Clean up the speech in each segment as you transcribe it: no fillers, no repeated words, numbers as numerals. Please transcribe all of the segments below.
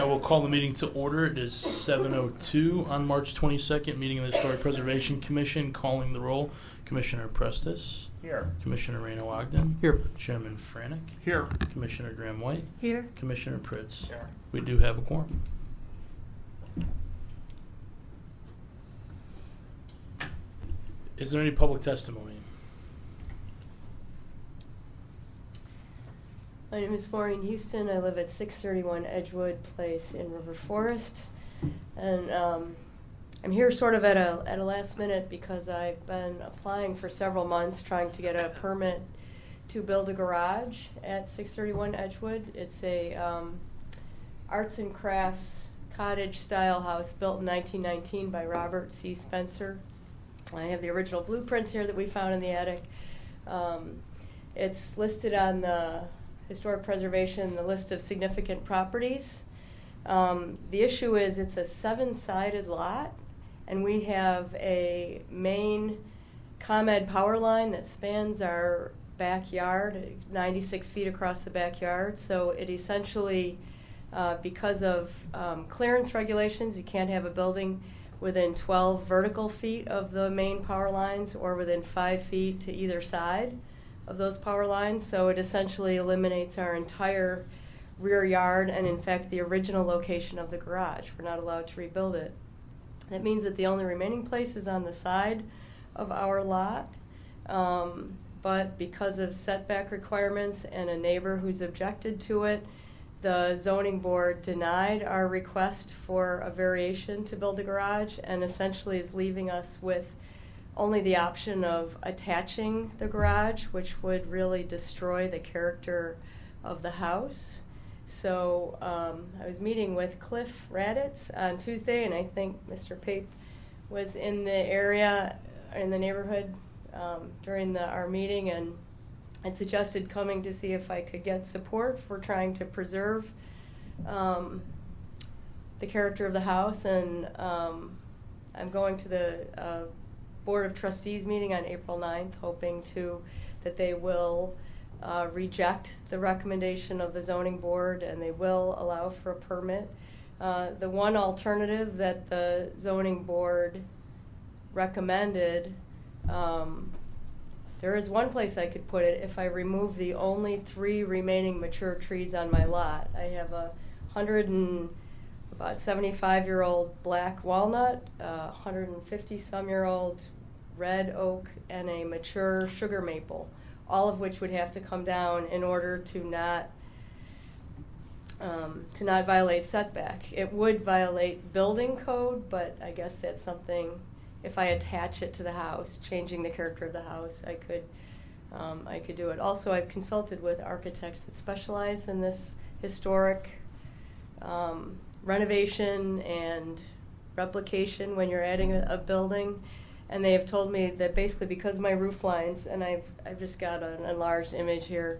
I will call the meeting to order. It is 7:02 on March 22nd, meeting of the Historic Preservation Commission. Calling the roll, Commissioner Prestis. Here. Commissioner Reno Ogden. Here. Chairman Franek. Here. Commissioner Graham White. Here. Commissioner Pritz. Here. We do have a quorum. Is there any public testimony? My name is Maureen Houston. I live at 631 Edgewood Place in River Forest. And I'm here sort of at a last minute because I've been applying for several months trying to get a permit to build a garage at 631 Edgewood. It's a arts and crafts cottage style house built in 1919 by Robert C. Spencer. I have the original blueprints here that we found in the attic. It's listed on the Historic Preservation, the list of significant properties. The issue is it's a 7-sided lot, and we have a main ComEd power line that spans our backyard, 96 feet across the backyard. So it essentially, because of clearance regulations, you can't have a building within 12 vertical feet of the main power lines or within 5 feet to either side of those power lines. So it essentially eliminates our entire rear yard and, in fact, the original location of the garage. We're not allowed to rebuild it. That means that the only remaining place is on the side of our lot. But because of setback requirements and a neighbor who's objected to it, the zoning board denied our request for a variation to build a garage and essentially is leaving us with only the option of attaching the garage, which would really destroy the character of the house. So I was meeting with Cliff Raditz on Tuesday, and I think Mr. Pape was in the area, in the neighborhood during our meeting, and I'd suggested coming to see if I could get support for trying to preserve the character of the house. And I'm going to the Board of Trustees meeting on April 9th, hoping that they will reject the recommendation of the zoning board and they will allow for a permit. The one alternative that the zoning board recommended, there is one place I could put it if I remove the only 3 remaining mature trees on my lot. I have a 75-year-old black walnut, 150-some-year-old red oak, and a mature sugar maple, all of which would have to come down in order to not violate setback. It would violate building code, but I guess that's something, if I attach it to the house, changing the character of the house, I could do it. Also, I've consulted with architects that specialize in this historic renovation and replication when you're adding a building, and they have told me that basically because of my roof lines, and I've just got an enlarged image here,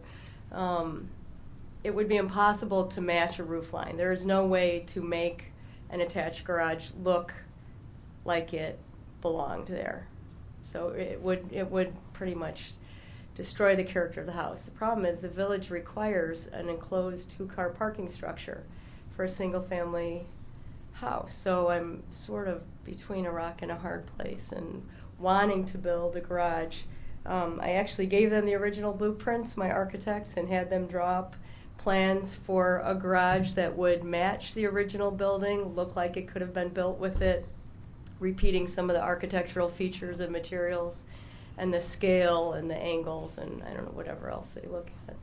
it would be impossible to match a roof line. There is no way to make an attached garage look like it belonged there. So it would pretty much destroy the character of the house. The problem is the village requires an enclosed 2-car parking structure for a single-family house. So I'm sort of between a rock and a hard place and wanting to build a garage. I actually gave them the original blueprints, my architects, and had them draw up plans for a garage that would match the original building, look like it could have been built with it, repeating some of the architectural features and materials and the scale and the angles and I don't know, whatever else they look at.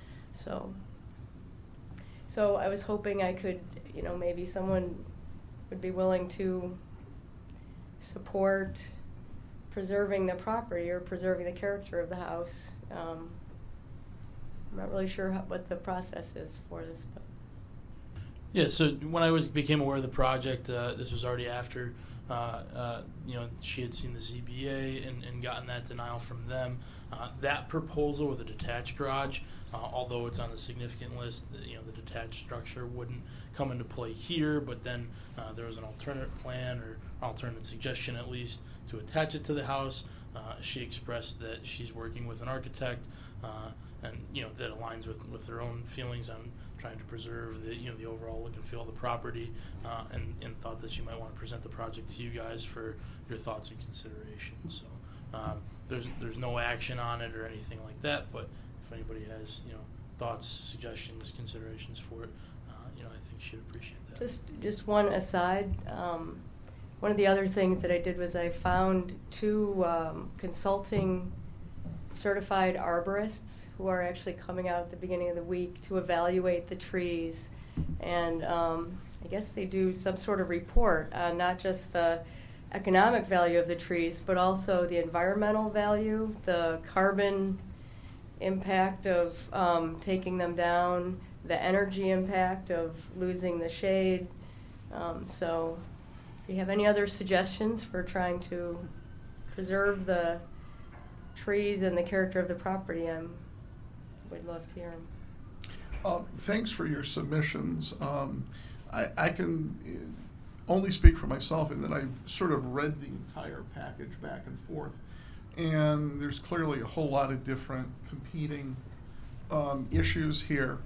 So I was hoping I could, maybe someone would be willing to support preserving the property or preserving the character of the house. I'm not really sure what the process is for this. But. Yeah, so when I became aware of the project, this was already after she had seen the ZBA and gotten that denial from them. That proposal with a detached garage, although it's on the significant list, the detached structure wouldn't come into play here, but then there was an alternate plan or alternate suggestion at least to attach it to the house. She expressed that she's working with an architect and that aligns with their own feelings on trying to preserve the overall look and feel of the property, and thought that she might want to present the project to you guys for your thoughts and considerations. So there's no action on it or anything like that, but if anybody has thoughts, suggestions, considerations for it, I think she'd appreciate that. Just one aside. One of the other things that I did was I found two consulting certified arborists who are actually coming out at the beginning of the week to evaluate the trees, and I guess they do some sort of report on not just the economic value of the trees, but also the environmental value, the carbon impact of taking them down, the energy impact of losing the shade. So if you have any other suggestions for trying to preserve the trees and the character of the property, would love to hear them. Thanks for your submissions. I can only speak for myself in that I've sort of read the entire package back and forth, and there's clearly a whole lot of different competing issues here,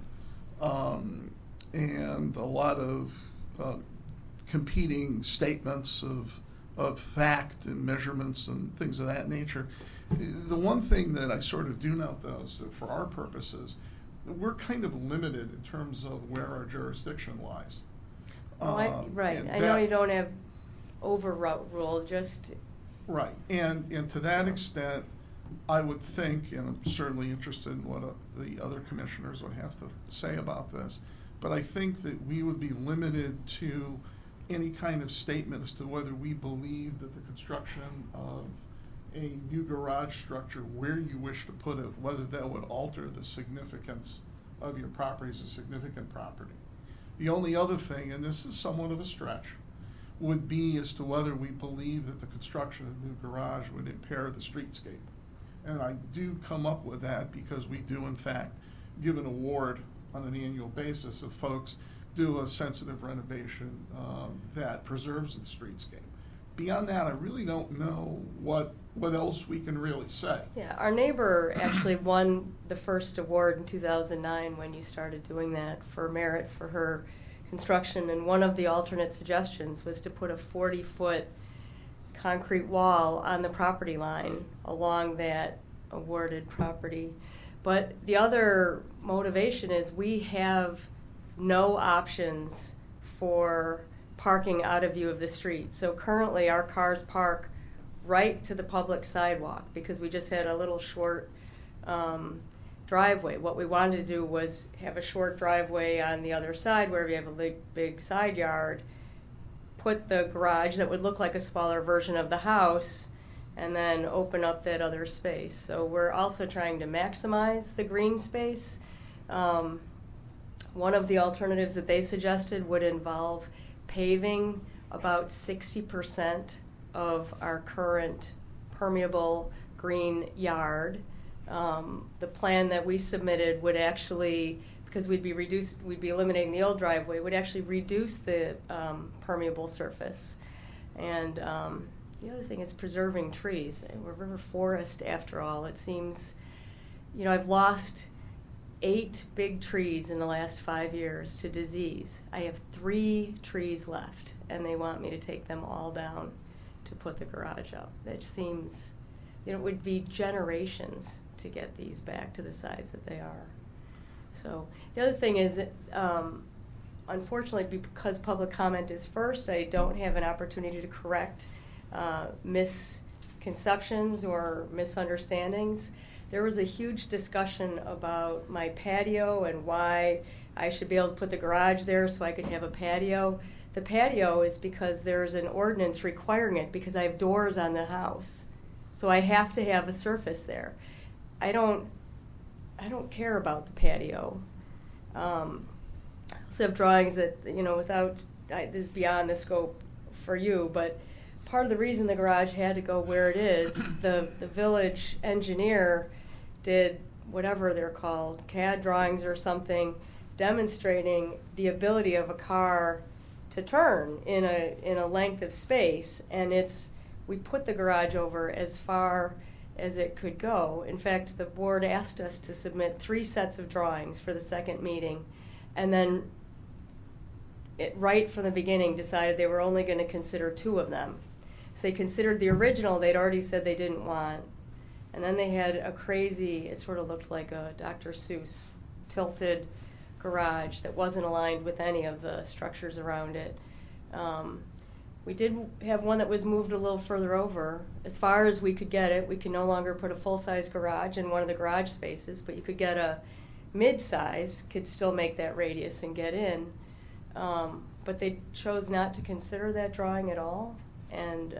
and a lot of competing statements of fact and measurements and things of that nature. The one thing that I sort of do note, though, so for our purposes, we're kind of limited in terms of where our jurisdiction lies. Right. I know you don't have overrule, just... Right. And to that extent, I would think, and I'm certainly interested in what the other commissioners would have to say about this, but I think that we would be limited to any kind of statement as to whether we believe that the construction of a new garage structure, where you wish to put it, whether that would alter the significance of your property as a significant property. The only other thing, and this is somewhat of a stretch, would be as to whether we believe that the construction of a new garage would impair the streetscape. And I do come up with that because we do, in fact, give an award on an annual basis if folks do a sensitive renovation that preserves the streetscape. Beyond that, I really don't know what else we can really say. Yeah, our neighbor actually won the first award in 2009 when you started doing that for merit for her construction, and one of the alternate suggestions was to put a 40-foot concrete wall on the property line along that awarded property. But the other motivation is we have no options for parking out of view of the street. So currently our cars park right to the public sidewalk because we just had a little short driveway. What we wanted to do was have a short driveway on the other side where we have a big side yard, put the garage that would look like a smaller version of the house, and then open up that other space. So we're also trying to maximize the green space. One of the alternatives that they suggested would involve paving about 60% of our current permeable green yard. The plan that we submitted would actually, because we'd be eliminating the old driveway, would actually reduce the permeable surface. And the other thing is preserving trees. We're a river forest after all. It seems, I've lost 8 big trees in the last 5 years to disease. I have 3 trees left, and they want me to take them all down to put the garage up. That seems, it would be generations to get these back to the size that they are. So the other thing is, unfortunately, because public comment is first, I don't have an opportunity to correct misconceptions or misunderstandings. There was a huge discussion about my patio and why I should be able to put the garage there so I could have a patio. The patio is because there's an ordinance requiring it because I have doors on the house. So I have to have a surface there. I don't care about the patio. I also have drawings that, this is beyond the scope for you, but part of the reason the garage had to go where it is, the village engineer did whatever they're called, CAD drawings or something, demonstrating the ability of a car to turn in a length of space, and we put the garage over as far as it could go. In fact, the board asked us to submit 3 sets of drawings for the second meeting, and then right from the beginning decided they were only going to consider 2 of them. So they considered the original they'd already said they didn't want, and then they had a crazy, it sort of looked like a Dr. Seuss tilted garage that wasn't aligned with any of the structures around it. We did have one that was moved a little further over. As far as we could get it, we could no longer put a full-size garage in one of the garage spaces, but you could get a mid-size, could still make that radius and get in. But they chose not to consider that drawing at all. And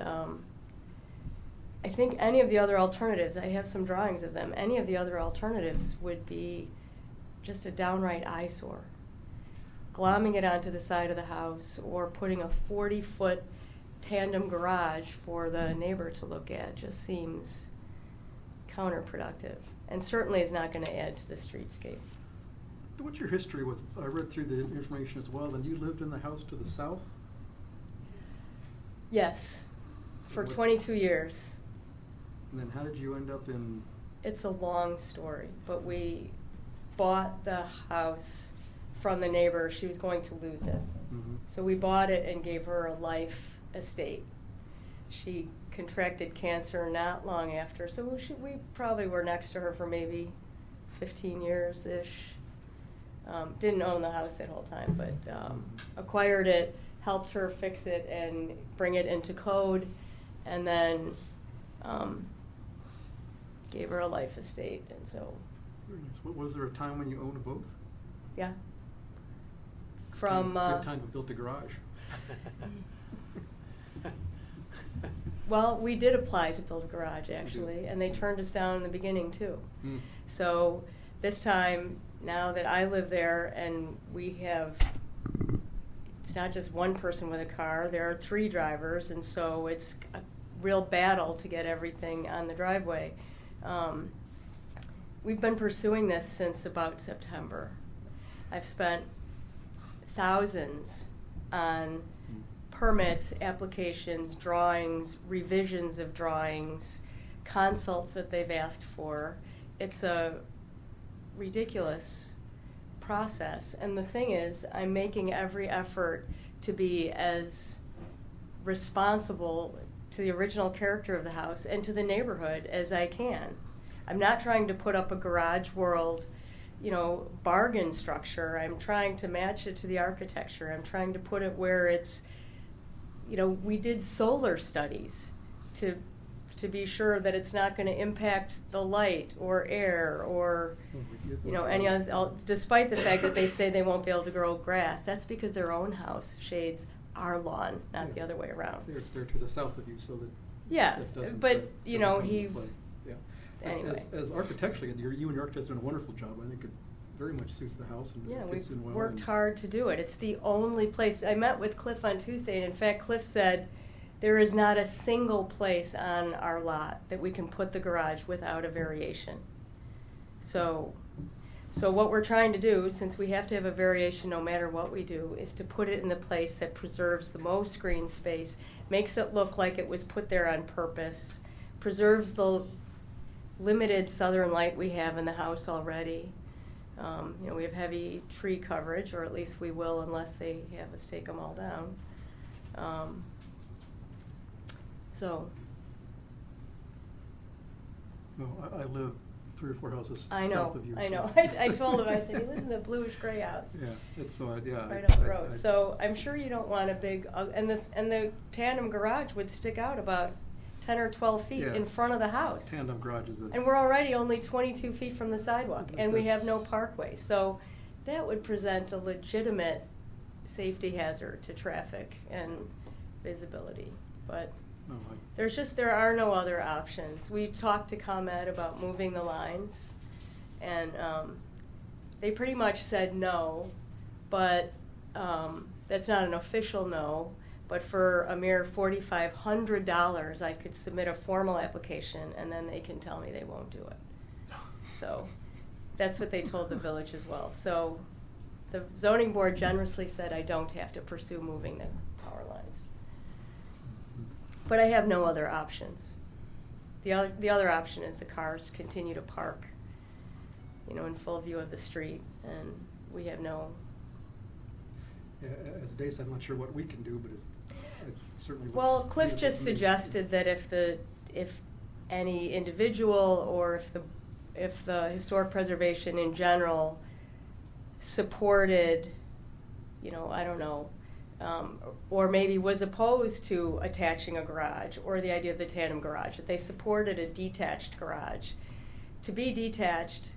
I think any of the other alternatives, I have some drawings of them, any of the other alternatives would be just a downright eyesore. Glomming it onto the side of the house or putting a 40-foot tandem garage for the neighbor to look at just seems counterproductive and certainly is not going to add to the streetscape. What's your history with, I read through the information as well, and you lived in the house to the south? Yes, for 22 years. And then how did you end up in? It's a long story, but we bought the house from the neighbor. She was going to lose it. Mm-hmm. So we bought it and gave her a life estate. She contracted cancer not long after, so we probably were next to her for maybe 15 years-ish. Didn't own the house that whole time, but acquired it, helped her fix it and bring it into code, and then gave her a life estate. And so, Was there a time when you owned both? yeah. From good time to build a garage. Well, we did apply to build a garage actually, and they turned us down in the beginning too. Mm. So this time, now that I live there and we have, it's not just one person with a car, there are 3 drivers, and so it's a real battle to get everything on the driveway. We've been pursuing this since about September. I've spent thousands on permits, applications, drawings, revisions of drawings, consults that they've asked for. It's a ridiculous process. And the thing is, I'm making every effort to be as responsible to the original character of the house and to the neighborhood as I can. I'm not trying to put up a garage world, bargain structure. I'm trying to match it to the architecture. I'm trying to put it where it's, we did solar studies to be sure that it's not going to impact the light or air or, any other, despite the fact that they say they won't be able to grow grass. That's because their own house shades our lawn, not the other way around. They're to the south of you, so that that doesn't come into play. Anyway. As architecturally, you and your architect's doing a wonderful job. I think it very much suits the house and it fits in well. We've worked hard to do it. It's the only place. I met with Cliff on Tuesday, and in fact, Cliff said there is not a single place on our lot that we can put the garage without a variation. So what we're trying to do, since we have to have a variation no matter what we do, is to put it in the place that preserves the most green space, makes it look like it was put there on purpose, preserves the limited southern light we have in the house already. We have heavy tree coverage, or at least we will unless they have us take them all down. No, I live 3 or 4 houses I know, south of you. I know. So. I told him, I said, you live in the bluish-gray house. Yeah, it's right up the road. So I'm sure you don't want a big, and the tandem garage would stick out about 10 or 12 feet in front of the house. Tandem garage is and we're already only 22 feet from the sidewalk, and we have no parkway. So that would present a legitimate safety hazard to traffic and visibility. But there are no other options. We talked to ComEd about moving the lines, and they pretty much said no, but that's not an official no. But for a mere $4,500, I could submit a formal application, and then they can tell me they won't do it. So that's what they told the village as well. So the zoning board generously said I don't have to pursue moving the power lines. But I have no other options. The other option is the cars continue to park, in full view of the street, and we have no as Dave said, I'm not sure what we can do, but it certainly looks. Well, Cliff beautiful just to me. suggested that if any individual or if the historic preservation in general supported, I don't know, or maybe was opposed to attaching a garage or the idea of the tandem garage, that they supported a detached garage. To be detached,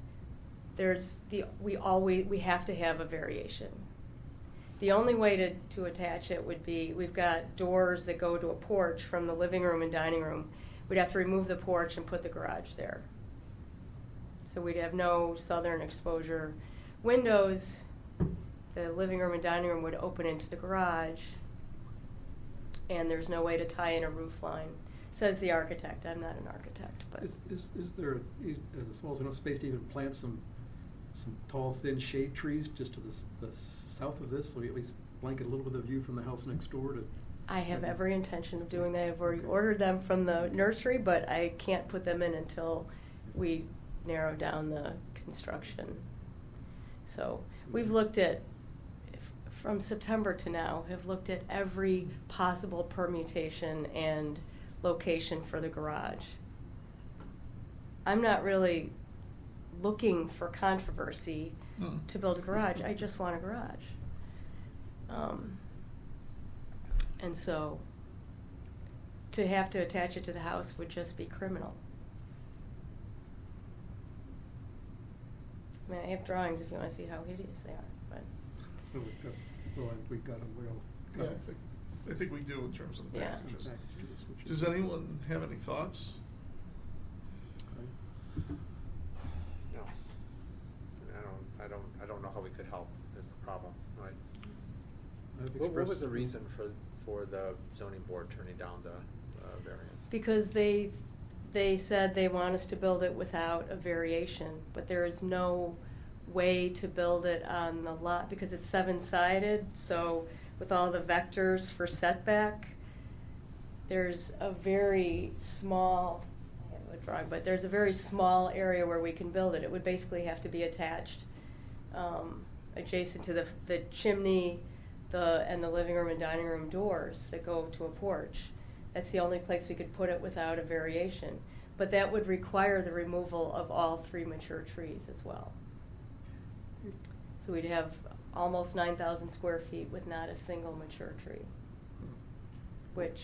we have to have a variation. The only way to attach it would be, we've got doors that go to a porch from the living room and dining room. We'd have to remove the porch and put the garage there. So we'd have no southern exposure windows. The living room and dining room would open into the garage, and there's no way to tie in a roof line, says the architect. I'm not an architect, but Is there, as a small enough space to even plant some tall, thin shade trees just to the south of this, so we at least blanket a little bit of view from the house next door to? I have every intention of doing that. I've already ordered them from the nursery, but I can't put them in until we narrow down the construction. So we've looked at, from September to now, have looked at every possible permutation and location for the garage. I'm not really looking for controversy to build a garage. I just want a garage. And so to have to attach it to the house would just be criminal. I mean, I have drawings if you want to see how hideous they are, but We've got them real. I think we do in terms of the Yeah. packages. Does anyone have any thoughts? No. I don't know how we could help is the problem, right? What was the reason for the zoning board turning down the variance? because they said they want us to build it without a variation, but there is no way to build it on the lot because it's seven-sided, so with all the vectors for setback, there's a very small, I have a drawing, but there's a very small area where we can build it. It would basically have to be attached adjacent to the chimney, and the living room and dining room doors that go to a porch. That's the only place we could put it without a variation. But that would require the removal of all 3 mature trees as well. So we'd have almost 9,000 square feet with not a single mature tree, which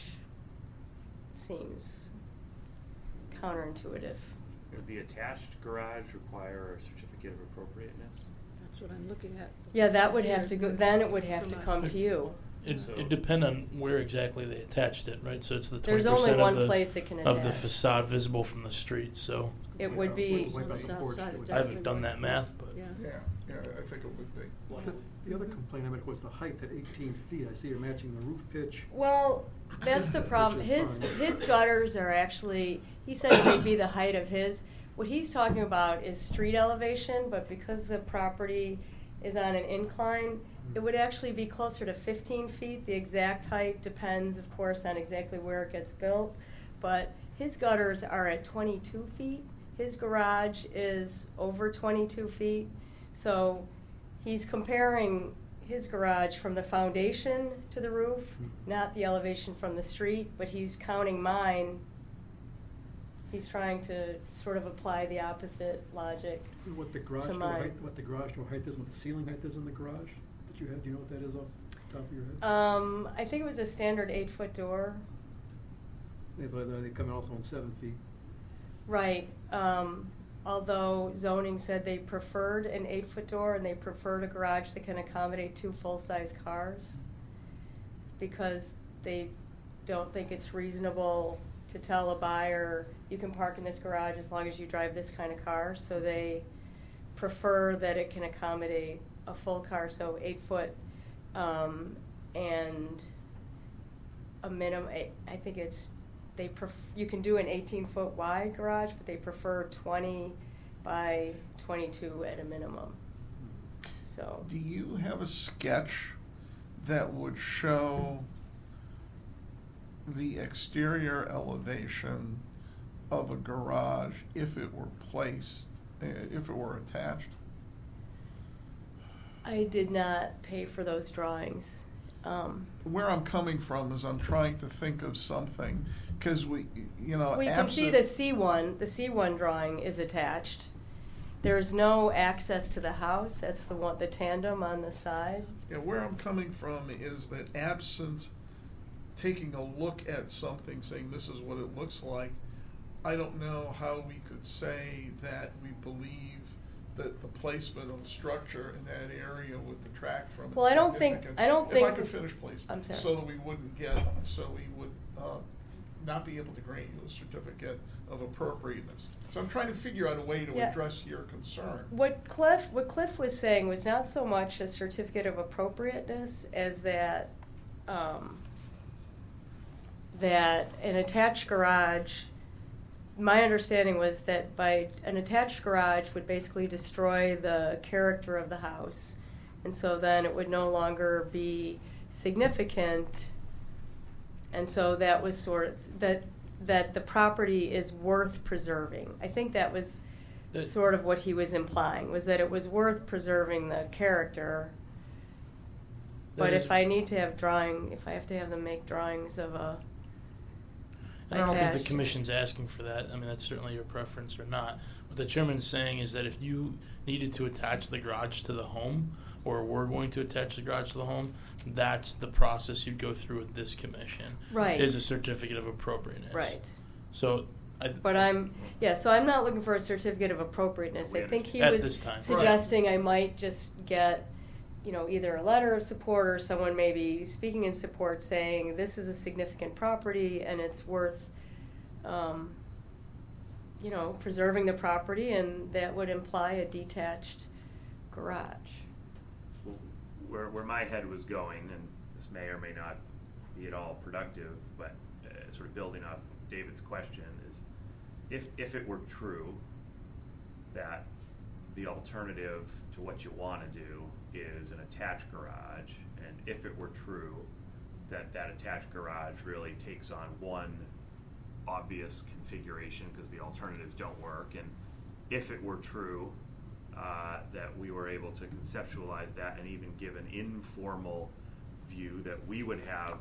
seems counterintuitive. Would the attached garage require a certificate of appropriateness? That's what I'm looking at. Yeah, that would have to go, then it would have to come to you. It depends on where exactly they attached it, right? So it's the 20% There's only of one the, place it can of the attach. facade visible from the street. So It would be, Way back On the the porch, south side, it would- it I haven't definitely done would. that math, but Yeah. Yeah, I think it would be. The other complaint I made was the height at 18 feet. I see you're matching the roof pitch. well, that's the problem. Which is His fine. gutters are actually, he said it would be the height of his. What he's talking about is street elevation, but because the property is on an incline, it would actually be closer to 15 feet. The exact height depends, of course, on exactly where it gets built. But his gutters are at 22 feet. His garage is over 22 feet. So he's comparing his garage from the foundation to the roof, not the elevation from the street, but he's counting mine. He's trying to sort of apply the opposite logic. What the garage To door mine. height, what the garage door height is, what the ceiling height is in the garage that you had. Do you know what that is off the top of your head? I think it was a standard 8-foot door. They come in also on 7 feet. Right. Although zoning said they preferred an 8-foot door and they preferred a garage that can accommodate 2 full-size cars because they don't think it's reasonable to tell a buyer you can park in this garage as long as you drive this kind of car. So they prefer that it can accommodate a full car, so 8 foot, and a minimum. I think it's you can do an 18-foot wide garage, but they prefer 20 by 22 at a minimum. So. Do you have a sketch that would show the exterior elevation of a garage if it were placed, if it were attached? I did not pay for those drawings. Where I'm coming from is I'm trying to think of something, because we Well, you can see the C1. The C1 drawing is attached. There's no access to the house. That's the tandem on the side. Yeah, where I'm coming from is that absent taking a look at something, saying this is what it looks like, I don't know how we could say that we believe that the placement of the structure in that area would detract from its Well, I don't think. If I could finish, please. I'm sorry. So that we wouldn't we would not be able to grant you a certificate of appropriateness. So I'm trying to figure out a way to address your concern. What Cliff was saying was not so much a certificate of appropriateness as that that an attached garage. My understanding was that by an attached garage would basically destroy the character of the house, and so then it would no longer be significant, and so that was sort of that the property is worth preserving. I think that was sort of what he was implying, was that it was worth preserving the character. But if I need to have if I have to have them make drawings of a and I don't think the commission's asking for that. I mean, that's certainly your preference or not. What the chairman's saying is that if you needed to attach the garage to the home, or were going to attach the garage to the home, that's the process you'd go through with this commission. Right. Is a certificate of appropriateness. Right. So. So I'm not looking for a certificate of appropriateness. I think he was suggesting I might just get, either a letter of support or someone maybe speaking in support saying this is a significant property and it's worth, preserving the property, and that would imply a detached garage. Well, where my head was going, and this may or may not be at all productive, but sort of building off David's question is, if it were true that the alternative to what you want to do is an attached garage, and if it were true that that attached garage really takes on one obvious configuration because the alternatives don't work, and if it were true that we were able to conceptualize that and even give an informal view that we would have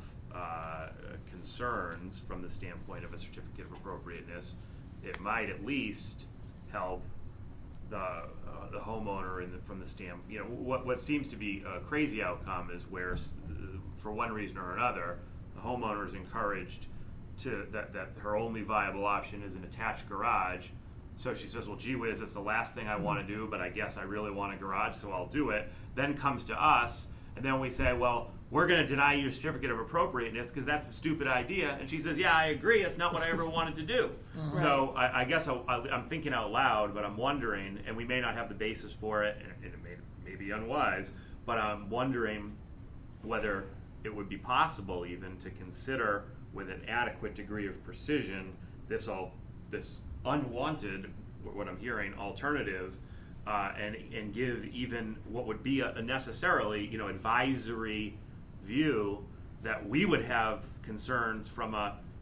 concerns from the standpoint of a certificate of appropriateness, it might at least help the homeowner from the standpoint. What seems to be a crazy outcome is where, for one reason or another, the homeowner is encouraged that her only viable option is an attached garage. So she says, well, gee whiz, it's the last thing I want to do, but I guess I really want a garage, so I'll do it. Then comes to us, and then we say, well, we're going to deny you a certificate of appropriateness because that's a stupid idea. And she says, yeah, I agree. It's not what I ever wanted to do. Mm-hmm. So I guess I'm thinking out loud, but I'm wondering, and we may not have the basis for it, and it may be unwise, but I'm wondering whether it would be possible even to consider with an adequate degree of precision this unwanted, what I'm hearing, alternative, and give even what would be a necessarily advisory view that we would have concerns from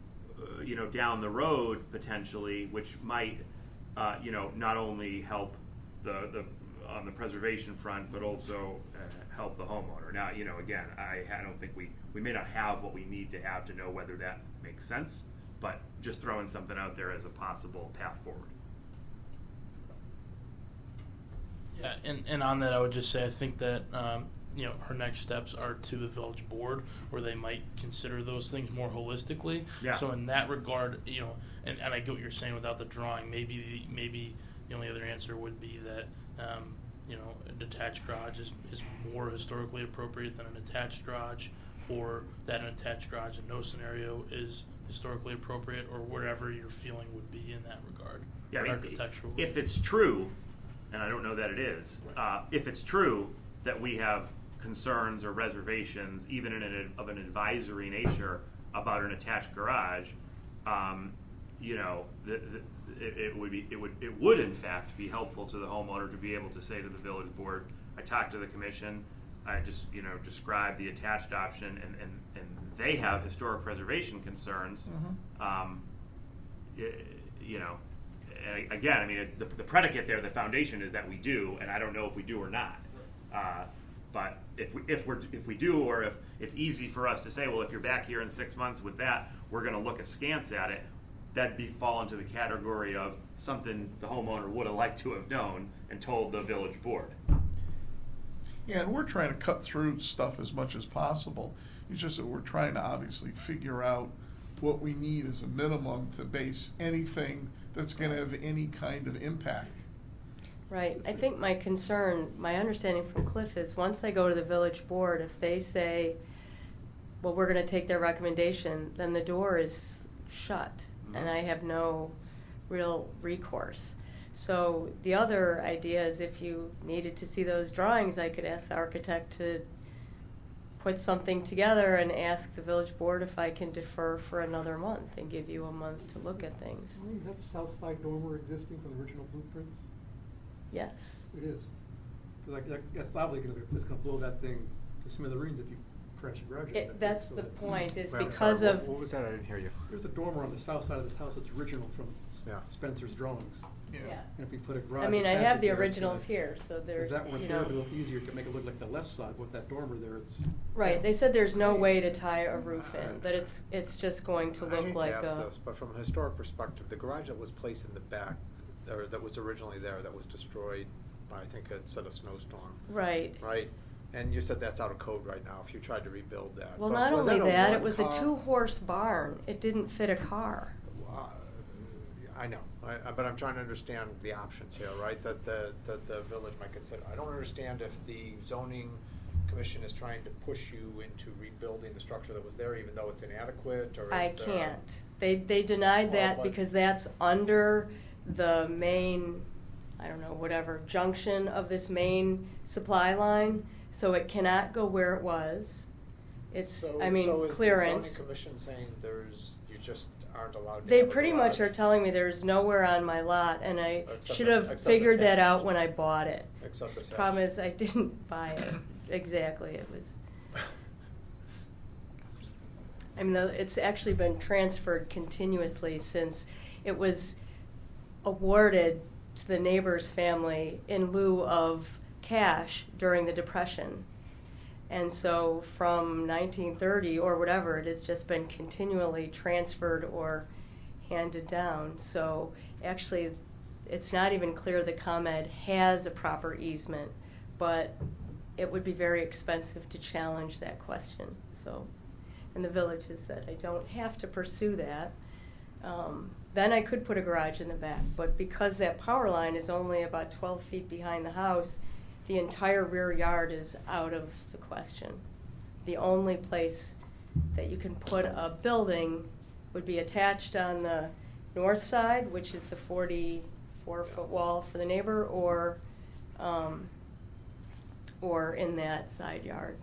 down the road potentially, which might not only help the on the preservation front, but also help the homeowner. Now, again, I don't think we may not have what we need to have to know whether that makes sense, but just throwing something out there as a possible path forward. Yeah, and on that, I would just say I think that her next steps are to the village board, where they might consider those things more holistically. Yeah. So in that regard, and I get what you're saying without the drawing. Maybe the only other answer would be that a detached garage is more historically appropriate than an attached garage, or that an attached garage in no scenario is historically appropriate, or whatever your feeling would be in that regard. Yeah, architectural. If it's true, and I don't know that it is, if it's true that we have concerns or reservations, even of an advisory nature, about an attached garage, it would in fact be helpful to the homeowner to be able to say to the village board, I talked to the commission, I just described the attached option, and they have historic preservation concerns. Mm-hmm. Again, the predicate there, the foundation is that we do, and I don't know if we do or not. but if we do, or if it's easy for us to say, well, if you're back here in 6 months with that, we're going to look askance at it. That'd fall into the category of something the homeowner would have liked to have known and told the village board. Yeah, and we're trying to cut through stuff as much as possible. It's just that we're trying to obviously figure out what we need as a minimum to base anything that's going to have any kind of impact. Right. I think my concern, my understanding from Cliff is once I go to the village board, if they say, well, we're going to take their recommendation, then the door is shut and I have no real recourse. So the other idea is if you needed to see those drawings, I could ask the architect to put something together and ask the village board if I can defer for another month and give you a month to look at things. Is that south side dormer existing from the original blueprints? Yes. It is. Because that's obviously it's going to blow that thing to smithereens if you crash your garage. That's the point, is Wait, I'm because sorry, of... What was that? I didn't hear you. There's a dormer on the south side of this house that's original from Yeah. Spencer's drawings. Yeah. And if we put a garage I mean, I attached have the there, it's originals gonna- here, so there's, If that went you there, it'd be a know... little easier to make it look like the left side with that dormer there. It's Right, they said there's no way to tie a roof in, that it's just going to I look hate like to ask a... this, but from a historic perspective, the garage that was placed in the back, or that was originally there, that was destroyed by, I think it said a snowstorm, Right. right? And you said that's out of code right now, if you tried to rebuild that. Well, But not was only a that, it was a one-car- 2-horse barn. It didn't fit a car. I know, but I'm trying to understand the options here, right? That the village might consider. I don't understand if the zoning commission is trying to push you into rebuilding the structure that was there, even though it's inadequate, or I if there are- can't. They denied Well, that what- because that's under the main, I don't know, whatever, junction of this main supply line, so it cannot go where it was. It's, So- I mean, so is the clearance. zoning commission saying you just aren't allowed to They have a pretty much garage? are telling me there's nowhere on my lot, and I Except should the- have except the figured that attached. out when I bought it. Except attached. Problem is, I didn't buy it exactly. It was. I mean, it's actually been transferred continuously since it was awarded to the neighbor's family in lieu of cash during the Depression. And so from 1930 or whatever, it has just been continually transferred or handed down. So actually, it's not even clear the ComEd has a proper easement, but it would be very expensive to challenge that question. So, and the village has said, I don't have to pursue that. Then I could put a garage in the back, but because that power line is only about 12 feet behind the house, the entire rear yard is out of the question. The only place that you can put a building would be attached on the north side, which is the 44-foot wall for the neighbor, or in that side yard.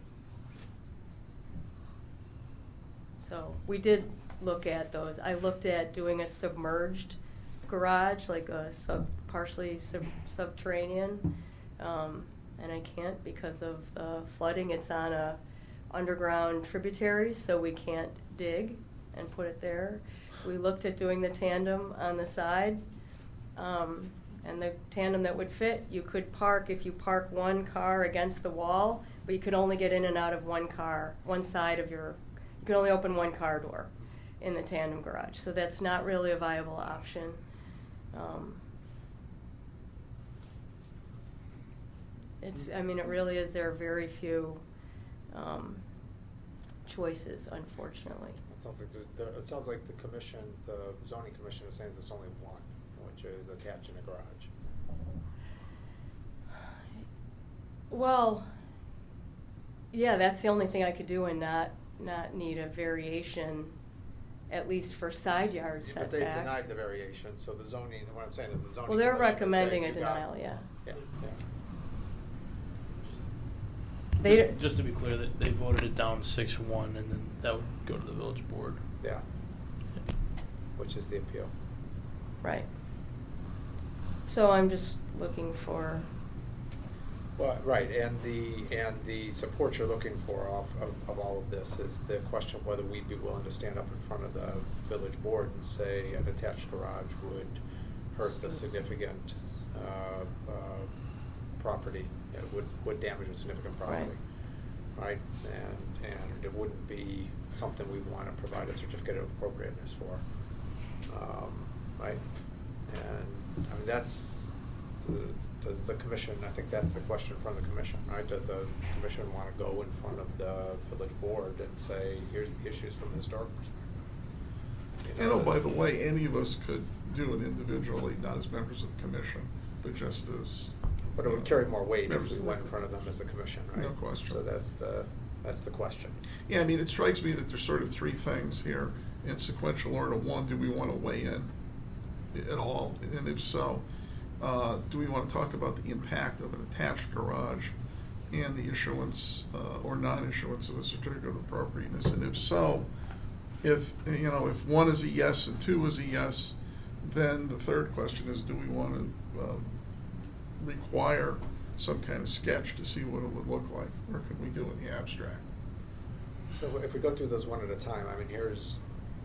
So we did look at those. I looked at doing a submerged garage, like a partially subterranean, and I can't because of the flooding. It's on a underground tributary, so we can't dig and put it there. We looked at doing the tandem on the side, and the tandem that would fit, you could park, if you park one car against the wall, but you could only get in and out of one car, one side of your, you could only open one car door in the tandem garage. So that's not really a viable option. I mean, it really is, there are very few choices, unfortunately. It sounds like the commission, the zoning commission is saying there's only one, which is attaching a garage. Well, yeah, that's the only thing I could do and not need a variation, at least for side yard Yeah, setback. but they've denied the variation, so the zoning, what I'm saying is the zoning. Well, they're commission is recommending saying a you got- denial, yeah. Yeah, Just to be clear, that they voted it down 6-1, and then that would go to the village board. yeah. Which is the appeal. Right. So I'm just looking for, Well, right, and the support you're looking for of all of this is the question of whether we'd be willing to stand up in front of the village board and say an attached garage would hurt the significant property, it would damage a significant property, right? And it wouldn't be something we want to provide a certificate of appropriateness for, right? And I mean, does the commission, I think that's the question from the commission, right? Does the commission want to go in front of the village board and say, here's the issues from a historic perspective? And oh, by the way, any of us could do it individually, not as members of the commission, but just as. But it would carry more weight if we members went in front of them as a commission, right? No question. So that's the question. Yeah, I mean, it strikes me that there's sort of three things here in sequential order. One, do we want to weigh in at all? And if so, do we want to talk about the impact of an attached garage and the issuance or non-issuance of a certificate of appropriateness? And if so, if one is a yes and two is a yes, then the third question is, do we want to require some kind of sketch to see what it would look like, or can we do it in the abstract? So if we go through those one at a time, I mean, here's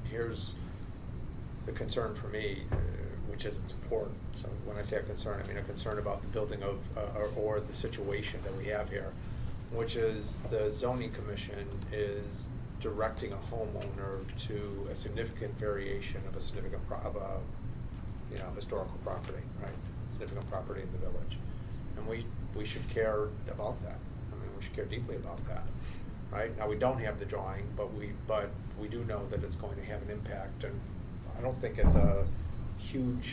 the concern for me, which is it's important. So when I say a concern, I mean a concern about the building of or the situation that we have here, which is the zoning commission is directing a homeowner to a significant variation of a significant historical property, right? Significant property in the village, and we should care about that. I mean, we should care deeply about that, right? Now we don't have the drawing, but we do know that it's going to have an impact, and I don't think it's a huge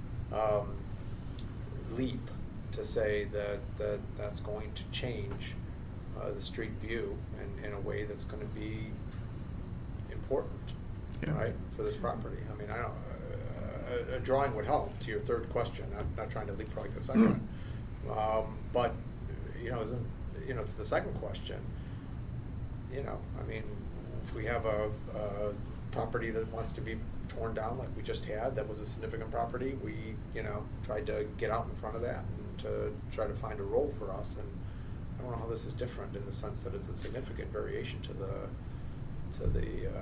leap to say that that's going to change the street view in a way that's going to be important, right, for this property. I mean, I don't. A drawing would help to your third question. I'm not trying to leapfrog the second one, but to the second question, I mean, if we have a property that wants to be torn down like we just had, that was a significant property, we tried to get out in front of that and to try to find a role for us. And I don't know how this is different in the sense that it's a significant variation to the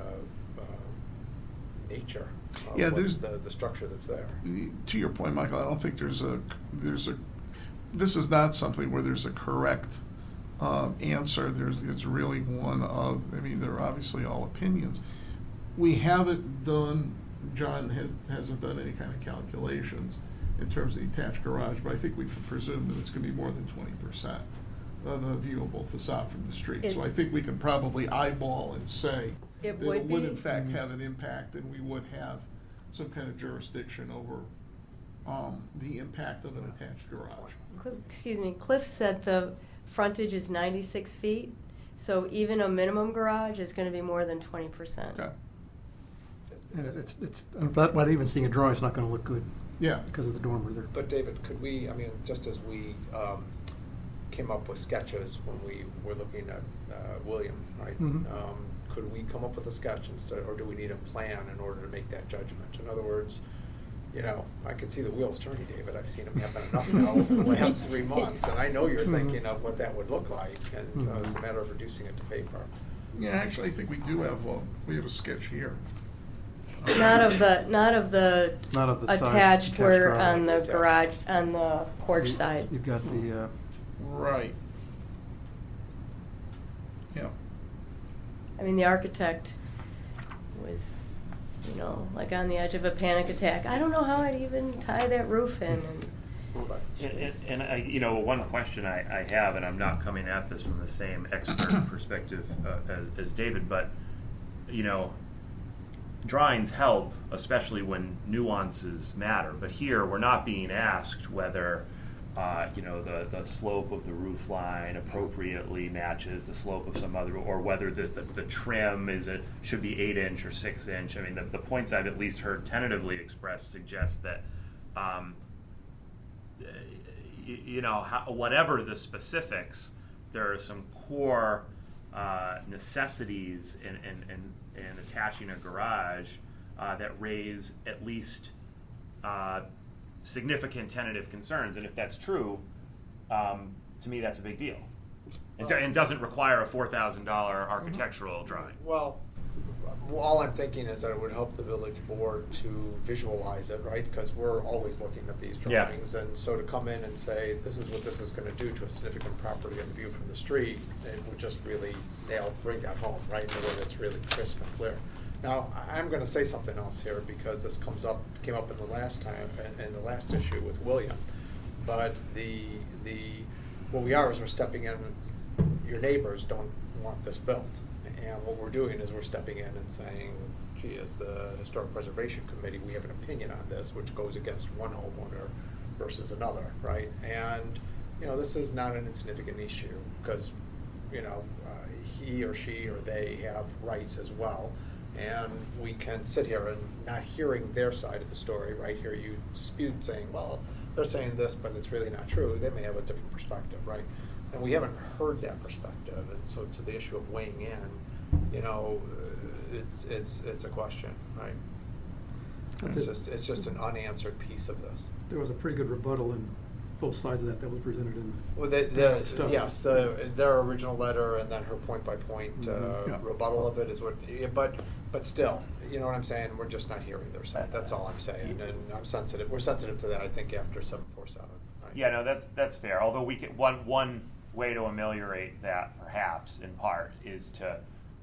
nature of the structure that's there. To your point, Michael, I don't think this is not something where there's a correct answer. It's really one of, I mean, they're obviously all opinions. We haven't done, John hasn't done any kind of calculations in terms of the attached garage, but I think we can presume that it's going to be more than 20% of the viewable facade from the street. So I think we can probably eyeball and say it that would it would be. in fact have an impact, and we would have some kind of jurisdiction over the impact of an attached garage. Excuse me, Cliff said the frontage is 96 feet, so even a minimum garage is going to be more than 20%. Okay. And it's but even seeing a drawing, it's not going to look good. Yeah. Because of the dormer there. But David, could we, I mean, just as we came up with sketches when we were looking at William, right? Mm-hmm. Could we come up with a sketch instead, or do we need a plan in order to make that judgment? In other words, I can see the wheels turning, David. I've seen them happen enough now over the last 3 months, and I know you're thinking of what that would look like, and it's a matter of reducing it to paper. Yeah, actually, I think we do have a sketch here. Not of the attached. We're garage. on the garage on the porch side. You've got the Right. Yeah. I mean, the architect was, like on the edge of a panic attack. I don't know how I'd even tie that roof in. And one question I have, and I'm not coming at this from the same expert perspective as David, but drawings help, especially when nuances matter. But here, we're not being asked whether the slope of the roof line appropriately matches the slope of some other, or whether the trim should be 8-inch or 6-inch. I mean, the points I've at least heard tentatively expressed suggest that, whatever the specifics, there are some core necessities in attaching a garage that raise at least significant tentative concerns, and if that's true, to me that's a big deal. And doesn't require a $4,000 architectural drawing. Well, all I'm thinking is that it would help the village board to visualize it, right? Because we're always looking at these Yeah. drawings, and so to come in and say, this is what this is gonna do to a significant property and view from the street, it would just really, they'll bring that home, right, in a way that's really crisp and clear. Now, I'm gonna say something else here, because this came up in the last time, in the last issue with William. But what we are is we're stepping in, your neighbors don't want this built. And what we're doing is we're stepping in and saying, gee, as the Historic Preservation Committee, we have an opinion on this, which goes against one homeowner versus another, right? And, this is not an insignificant issue, because, he or she or they have rights as well. And we can sit here and not hearing their side of the story, right? Hear you dispute saying, well, they're saying this, but it's really not true. They may have a different perspective, right? And we haven't heard that perspective. And so to the issue of weighing in, it's a question, right? It's just an unanswered piece of this. There was a pretty good rebuttal in both sides of that was presented in Well, stuff. yes, their original letter and then her point-by-point Yeah. rebuttal of it is what. But still, you know what I'm saying? We're just not hearing their side. That's all I'm saying, and I'm sensitive. We're sensitive to that. I think after 747. Right? Yeah, no, that's fair. Although we could one way to ameliorate that, perhaps in part, is to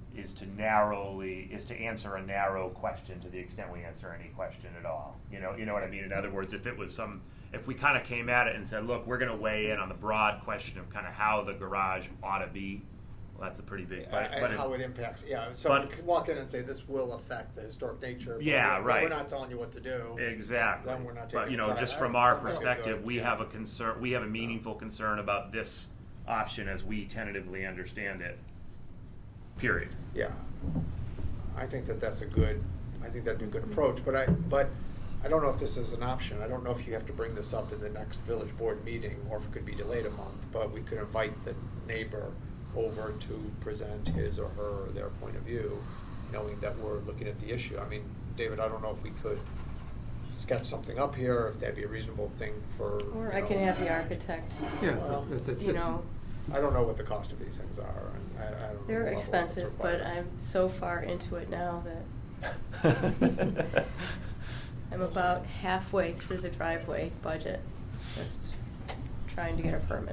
answer a narrow question to the extent we answer any question at all. You know what I mean? In other words, if we kind of came at it and said, look, we're going to weigh in on the broad question of kind of how the garage ought to be, well, that's a pretty big. And how it impacts. Yeah, so we could walk in and say this will affect the historic nature. Yeah, right. We're not telling you what to do. Exactly. Then we're not taking But a side. just from our Okay, perspective, good. we have a concern. We have a meaningful concern about this option as we tentatively understand it. Period. Yeah, I think that'd be a good approach, but I don't know if this is an option. I don't know if you have to bring this up in the next village board meeting, or if it could be delayed a month, but we could invite the neighbor over to present his or her, or their point of view, knowing that we're looking at the issue. I mean, David, I don't know if we could sketch something up here, if that'd be a reasonable thing for. Or I can have the architect. Yeah, Well, it's I don't know what the cost of these things are, and I don't know. They're the level that's expensive, but required. I'm so far into it now that I'm about halfway through the driveway budget, just trying to get a permit.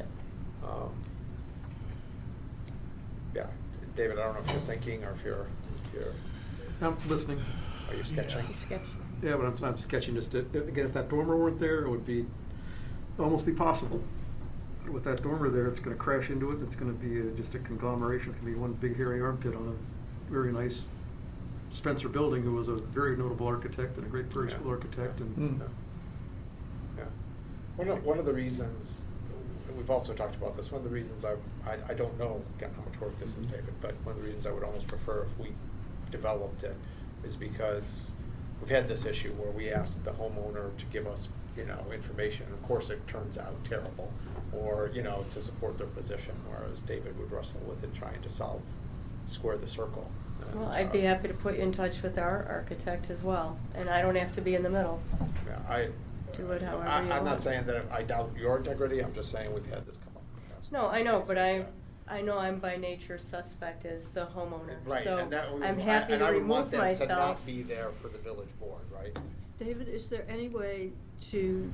Yeah, David, I don't know if you're thinking or if you're I'm listening. are you sketching? Sketch. Yeah, but I'm sketching just again, if that dormer weren't there, it would almost be possible. With that dormer there, it's going to crash into it. It's going to be just a conglomeration. It's going to be one big hairy armpit on a very nice Spencer building, who was a very notable architect and a great Prairie School architect. And Yeah. One of the reasons, we've also talked about this, one of the reasons I don't know, again, how much work this is, David, but one of the reasons I would almost prefer if we developed it is because we've had this issue where we asked the homeowner to give us, information, and of course it turns out terrible, or, to support their position, whereas David would wrestle with it trying to square the circle. Well, I'd be happy to put you in touch with our architect as well, and I don't have to be in the middle. Yeah, Do it however you I'm not want. saying that I doubt your integrity, I'm just saying we've had this come up in the past. No, I know, but cases, I know I'm by nature suspect as the homeowner, Right, so and that, I'm happy and to I would want remove that myself. to not be there for the village board, right? David, is there any way to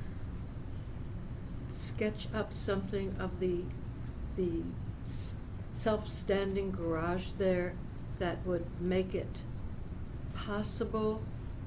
sketch up something of the self-standing garage there that would make it possible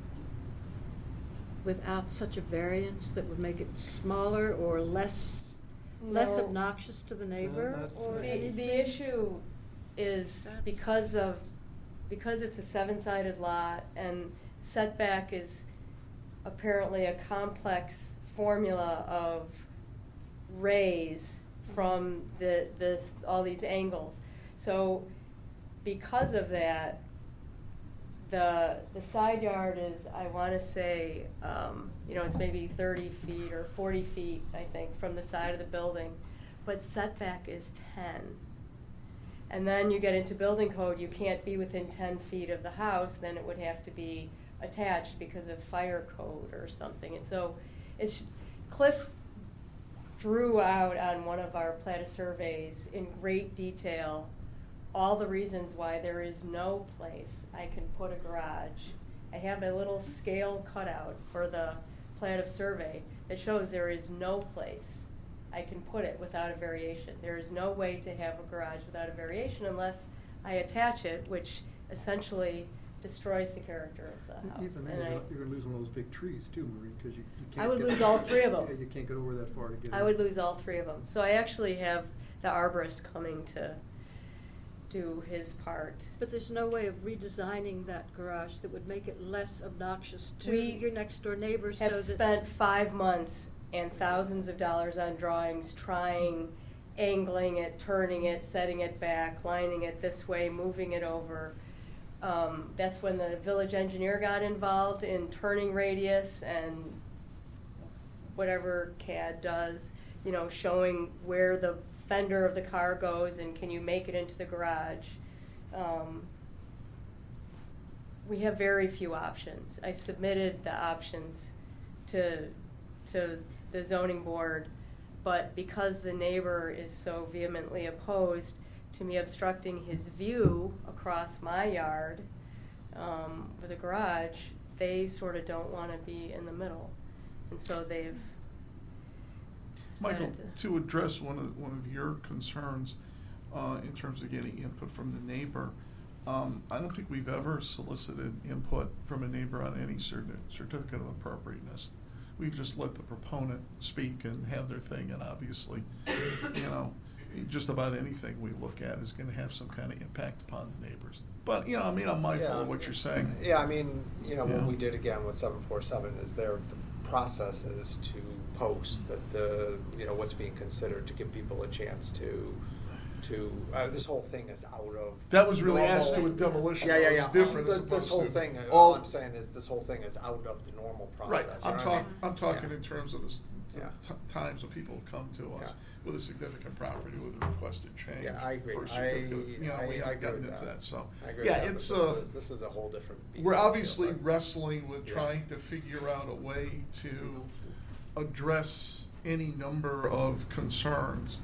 without such a variance, that would make it smaller or less No. obnoxious to the neighbor or The anything? issue is That's- because it's a seven-sided lot and setback is apparently a complex formula of raise from all these angles. So because of that, the side yard is, I want to say, it's maybe 30 feet or 40 feet, I think, from the side of the building, but setback is 10. And then you get into building code, you can't be within 10 feet of the house, then it would have to be attached because of fire code or something. And so Cliff drew out on one of our Plata surveys in great detail all the reasons why there is no place I can put a garage. I have a little scale cutout for the plan of survey that shows there is no place I can put it without a variation. There is no way to have a garage without a variation unless I attach it, which essentially destroys the character of the house. Even And then, you're gonna lose one of those big trees too, Marie, because you can't. I would get- lose all three of them. Yeah, you can't get over that far to get. I in. would lose all three of them. So I actually have the arborist coming to do his part. But there's no way of redesigning that garage that would make it less obnoxious to We your next door neighbors so Have that. spent 5 months and thousands of dollars on drawings, trying, angling it, turning it, setting it back, lining it this way, moving it over. That's when the village engineer got involved in turning radius and whatever CAD does, you know, showing where the fender of the car goes and can you make it into the garage. We have very few options. I submitted the options to the zoning board, but because the neighbor is so vehemently opposed to me obstructing his view across my yard with a garage, they sort of don't want to be in the middle, and so they've Michael, said, to address one of your concerns in terms of getting input from the neighbor, I don't think we've ever solicited input from a neighbor on any certificate of appropriateness. We've just let the proponent speak and have their thing, and obviously, you know, just about anything we look at is going to have some kind of impact upon the neighbors. But, you know, I mean, I'm mindful Yeah. of what you're saying. Yeah, I mean, you know, what Yeah. we did again with 747 is the process is to post that you know, what's being considered to give people a chance to this whole thing is out of. That was really normal- asked to with demolition. Yeah, yeah, That yeah. was different as This opposed whole to thing, all- all I'm saying is this whole thing is out of the normal Right, process. I'm you know what I talking, mean? I'm talking Yeah. in terms of the Yeah. times when people come to us Yeah. with a significant property with a requested change. Yeah, I agree. For a certificate. You know, I we agree haven't gotten with into that, so. I agree Yeah, with that, it's, but this is a whole different beast. we're I feel obviously like. wrestling with Yeah. trying to figure out a way to address any number of concerns.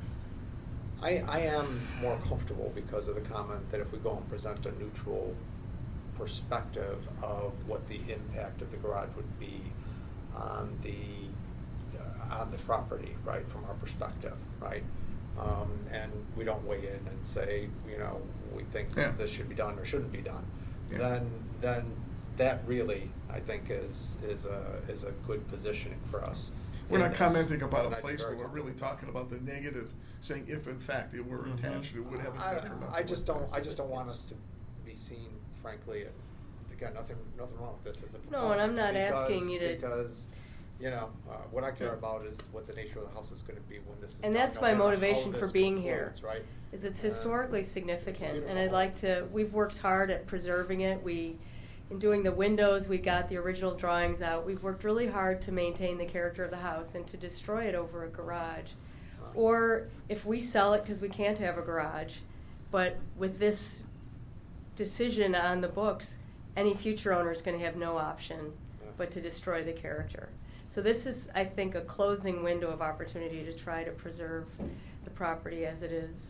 I am more comfortable because of the comment that if we go and present a neutral perspective of what the impact of the garage would be on the property, right, from our perspective, right? And we don't weigh in and say, you know, we think Yeah. this should be done or shouldn't be done. Yeah. Then that really, I think, is a good positioning for us. We're in not this. commenting about And a I'd be place very where we're really talking about the negative, saying if in fact it were Mhm. attached, it would have a detrimental. I just don't impact. want us to be seen, frankly, and again, nothing wrong with this as a No, and I'm not proponent, asking you to- because, you know, what I care Yeah. about is what the nature of the house is gonna be when this is And done, that's no my matter how motivation for this being here. concludes, right? is it's And historically it's a significant, beautiful and I'd home. like to, we've worked hard at preserving it. In doing the windows, we got the original drawings out. We've worked really hard to maintain the character of the house and to destroy it over a garage. Or if we sell it because we can't have a garage, but with this decision on the books, any future owner is going to have no option but to destroy the character. So this is, I think, a closing window of opportunity to try to preserve the property as it is,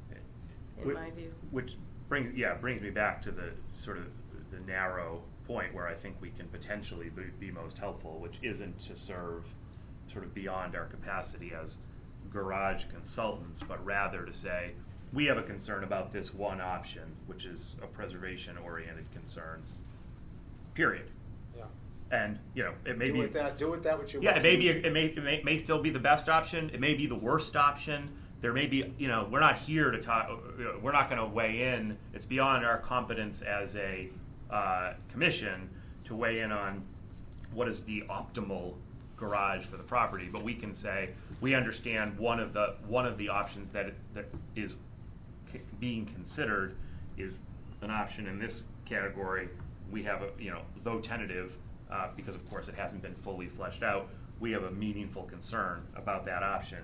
in my view. Which brings me back to the sort of the narrow point where I think we can potentially be most helpful, which isn't to serve sort of beyond our capacity as garage consultants, but rather to say, we have a concern about this one option, which is a preservation-oriented concern, period. Yeah. And, you know, it may Do be... with that what you Yeah, want. it may still be the best option. It may be the worst option. There may be, you know, we're not here to talk. We're not going to weigh in. It's beyond our competence as a commission to weigh in on what is the optimal garage for the property. But we can say we understand one of the options that is being considered is an option in this category. We have a, you know, though tentative, because of course it hasn't been fully fleshed out, we have a meaningful concern about that option.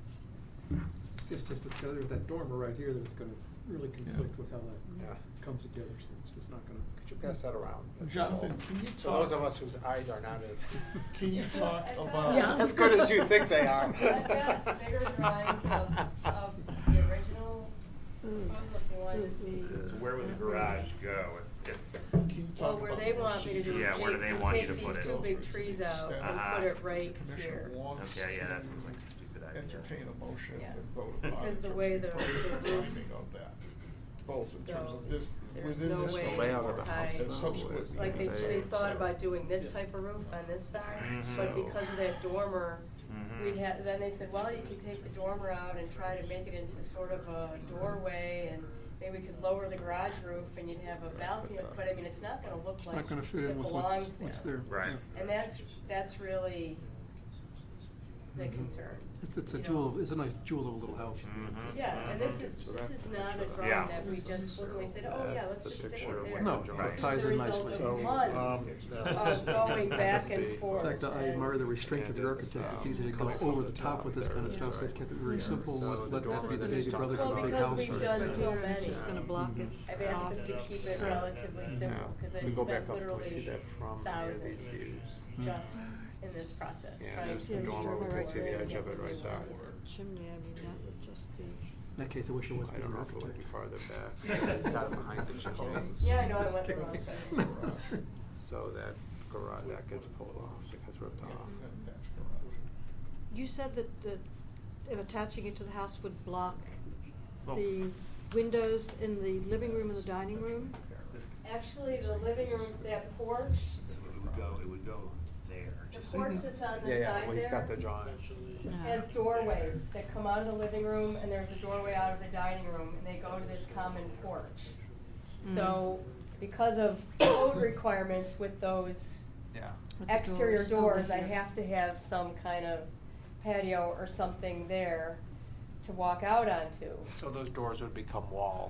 It's just that there's that dormer right here that it's gonna really conflict with how that Yeah. comes together, so it's just not gonna. Could you pass that around? That's Jonathan, all. can you For talk? those of us whose eyes are not as Can you talk about? Yeah. as good as you think they are. I've got bigger drawings of the original If you wanted to see. So where would the garage go if Can you Well, talk where about they the want me to do procedure? is Yeah, where do they take, want you take to these put it? two big trees out and put it right Commission here. wants Okay, yeah, that to seems like a stupid idea. Entertain a motion Yeah. and vote upon. Because in the terms way of the roof timing of that, both in terms of goes, this, there's within no this. way domain layout of to the tie. house, and though, subsequent is Like they they- thought about doing this type of roof on this side, Mhm. but because of that dormer, Mhm. we'd have, then they said, well, you could take the dormer out and try to make it into sort of a doorway, and maybe we could lower the garage roof and you'd have a balcony, but I mean, it's not gonna look It's like not gonna fit it in with belongs what's there. there. Right. Yeah. And that's really the concern. It's a you know. jewel, it's a nice jewel of a little house. Mhm. Yeah, and this is So that's the not a picture. drawing Yeah. that we just looked and we said, oh yeah, That's let's the just stick picture it of there. what No, the it drawing This ties is the in result nicely. of months of going back and forth. In fact, I admire the restraint of your architect. It's easy to go over the top with this kind of stuff. They've kept it very simple. Let that be the baby brother Well, to the big because house. we've done so many. It's just gonna block it. I've asked them to keep it relatively simple, because I've We go back spent up, can we see literally that from thousands these views? just in this process, Yeah, trying there's to. the dormer, we can see the incorporate edge of it right there. Chimney, I mean, not just the. In that case, I wish it was I don't your know if it would be architect. farther back. It's got it behind the chimney. Yeah, I know, I went the wrong way. So that garage, that gets pulled off, it gets ripped off. Attached garage. You said that in attaching it to the house would block Oh. the windows in the living room and the dining room? Actually, the living room, that porch, So it would go there. the Just porch that's on the Yeah, yeah, side well, he's got the there drawing. has doorways that come out of the living room, and there's a doorway out of the dining room, and they go to this common porch. So, because of code requirements with those Yeah. With the exterior doors doors, over I here. have to have some kind of patio or something there to walk out onto. So those doors would become wall.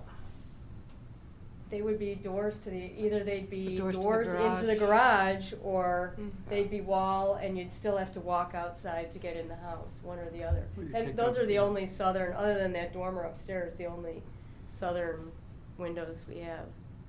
They would be doors to the, either they'd be Doors to the doors into the garage, or Mhm. they'd be wall, and you'd still have to walk outside to get in the house, one or the other. Well, you And take those that- are the only southern, other than that dormer upstairs, the only southern windows we have.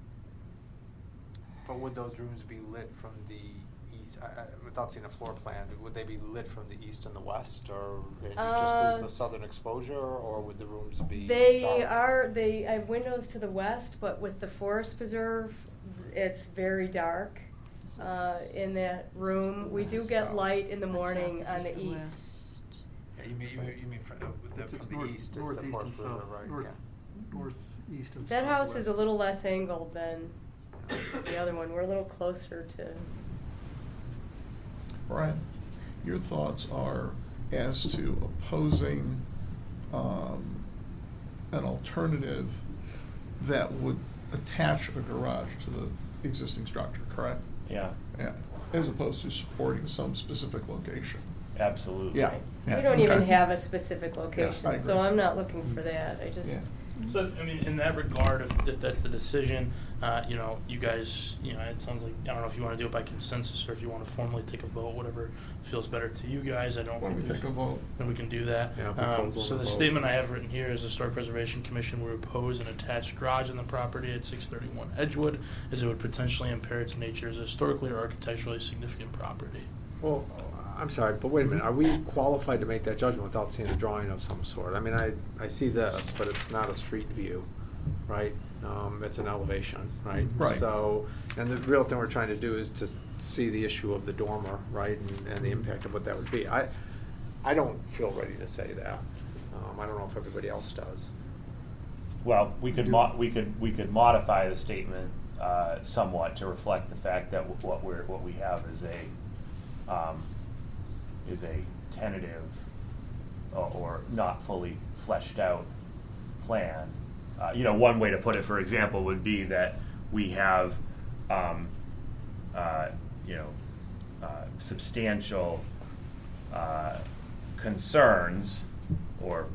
But would those rooms be lit from the east, without seeing a floor plan, would they be lit from the east and the west, or you just lose the southern exposure, or would the rooms be dark? They have windows to the west, but with the forest preserve, it's very dark in that room. We do get light in the morning on the east. Yeah, you mean from It's the north- east is the northeast and forest preserve, south, right? north- Yeah. northeast and That house southwest. is a little less angled than the other one. We're a little closer to. Brian, your thoughts are as to opposing an alternative that would attach a garage to the existing structure, correct? Yeah, Yeah, as opposed to supporting some specific location. absolutely. Yeah. We don't even okay. have a specific location, I so agree. I'm not looking for that. I just. Yeah. So, I mean, in that regard, if that's the decision, you guys, it sounds like, I don't know if you want to do it by consensus or if you want to formally take a vote, whatever feels better to you guys. I don't Why don't think we there's, take a vote? then we can do that. Yeah, proposal So and the vote. statement I have written here is the Historic Preservation Commission would oppose an attached garage on the property at 631 Edgewood, as it would potentially impair its nature as a historically or architecturally significant property. Well, I'm sorry, but wait a minute, are we qualified to make that judgment without seeing a drawing of some sort? I mean, I see this, but it's not a street view, right? It's an elevation, right? Right. So, and the real thing we're trying to do is to see the issue of the dormer, right, and the impact of what that would be. I don't feel ready to say that. I don't know if everybody else does. Well, we could we could modify the statement somewhat to reflect the fact that what we have is a tentative or not fully fleshed out plan. One way to put it, for example, would be that we have substantial concerns or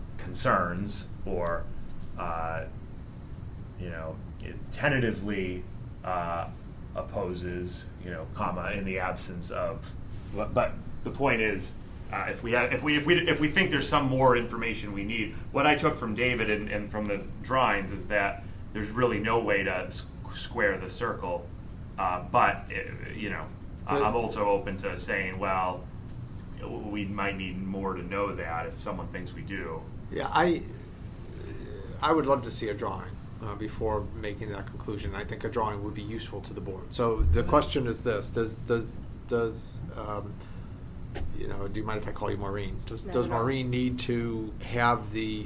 it tentatively opposes, comma, in the absence of. But the point is, if we think there's some more information we need, what I took from David and from the drawings is that there's really no way to square the circle. But I'm also open to saying, well, we might need more to know that if someone thinks we do. Yeah, I would love to see a drawing before making that conclusion. I think a drawing would be useful to the board. So the question is this: Does you know? Do you mind if I call you Maureen? Does Maureen need to have the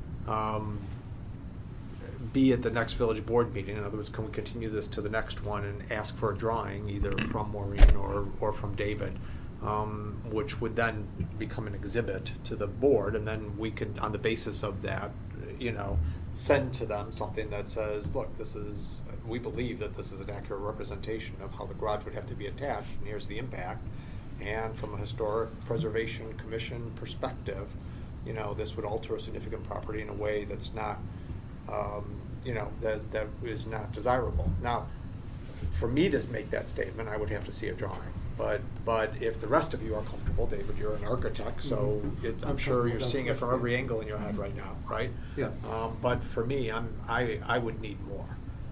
be at the next village board meeting? In other words, can we continue this to the next one and ask for a drawing either from Maureen or from David, which would then become an exhibit to the board, and then we could, on the basis of that, you know, send to them something that says, look, we believe that this is an accurate representation of how the garage would have to be attached, and here's the impact. And from a historic preservation commission perspective, you know, this would alter a significant property in a way that's not, you know, that is not desirable. Now, for me to make that statement, I would have to see a drawing. But if the rest of you are comfortable, David, you're an architect, so I'm sure you're seeing it from every angle in your head right now, right? Yeah. But for me, I would need more.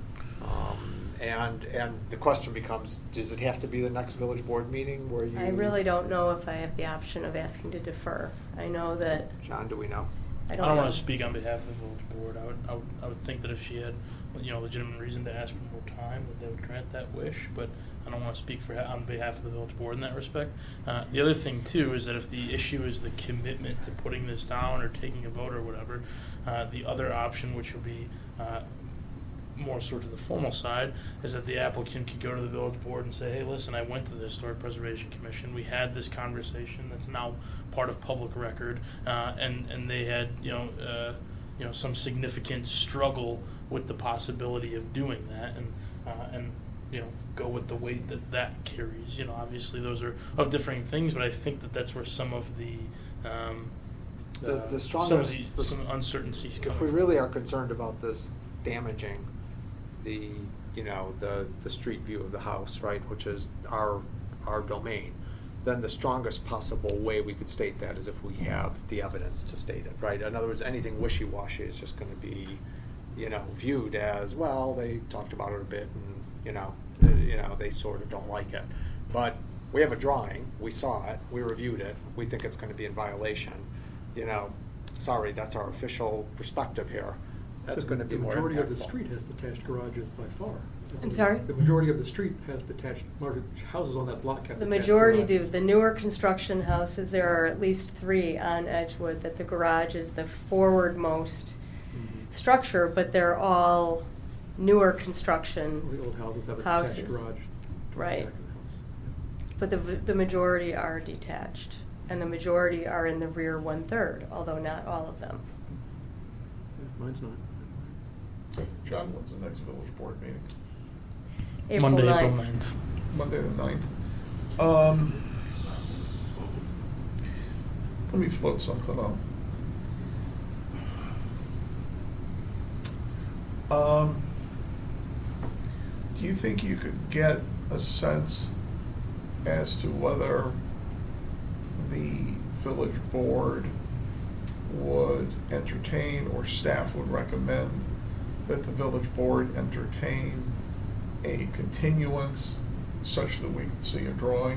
And the question becomes, does it have to be the next village board meeting where you? I really don't know if I have the option of asking to defer. I know that. John, do we know? I I don't don't know. want to speak on behalf of the village board. I would think that if she had, you know, legitimate reason to ask for more time, that they would grant that wish. But I don't want to speak on behalf of the village board in that respect. The other thing too is that if the issue is the commitment to putting this down or taking a vote or whatever, the other option, which would be more sort of the formal side, is that the applicant could go to the village board and say, hey, listen, I went to the Historic Preservation Commission. We had this conversation that's now part of public record, and they had, you know, some significant struggle with the possibility of doing that, and you know, go with the weight that carries. You know, obviously those are of differing things, but I think that that's where some of the strongest, some uncertainties come. If we really are concerned about this damaging the, you know, the street view of the house, right, which is our domain, then the strongest possible way we could state that is if we have the evidence to state it, right? In other words, anything wishy-washy is just going to be, you know, viewed as, well, they talked about it a bit, and you know, they sort of don't like it. But we have a drawing, we saw it, we reviewed it, we think it's going to be in violation. You know, sorry, that's our official perspective here. That's going to be more impactful. The majority of the street has detached garages by far. I'm sorry? The majority of the street has detached, houses on that block have The detached majority garages. do. The newer construction houses, there are at least 3 on Edgewood that the garage is the forwardmost structure, but they're all newer construction The old houses have a houses. detached garage. Right. Back of the house. But the majority are detached, and the majority are in the rear 1/3, although not all of them. Yeah, mine's not. John, when's the next village board meeting? April Monday, 9th. April 9th. Monday the 9th. Let me float something up. Do you think you could get a sense as to whether the village board would entertain or staff would recommend that the village board entertain a continuance such that we can see a drawing?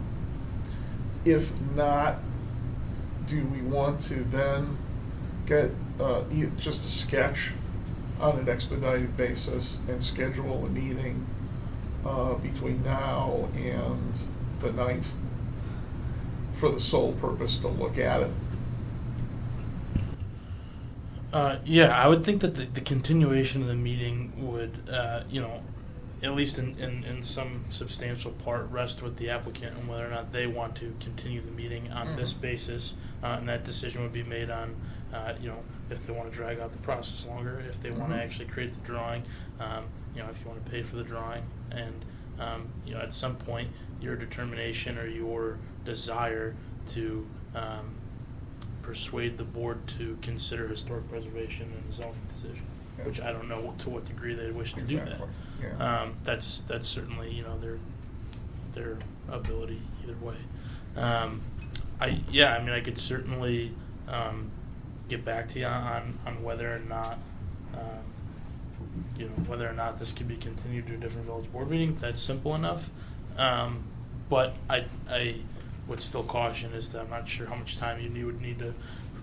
If not, do we want to then get just a sketch on an expedited basis and schedule a meeting between now and the 9th for the sole purpose to look at it? Yeah, I would think that the continuation of the meeting would, you know, at least in some substantial part, rest with the applicant on whether or not they want to continue the meeting on this basis, and that decision would be made on, you know, if they want to drag out the process longer, if they want to actually create the drawing, you know, if you want to pay for the drawing, and you know, at some point, your determination or your desire to persuade the board to consider historic preservation in the zoning decision, which I don't know to what degree they wish to do that. Yeah. That's certainly, you know, their ability either way. I mean, I could certainly get back to you on whether or not you know, whether or not this could be continued to a different village board meeting. That's simple enough. But I would still caution as to I'm not sure how much time you would need to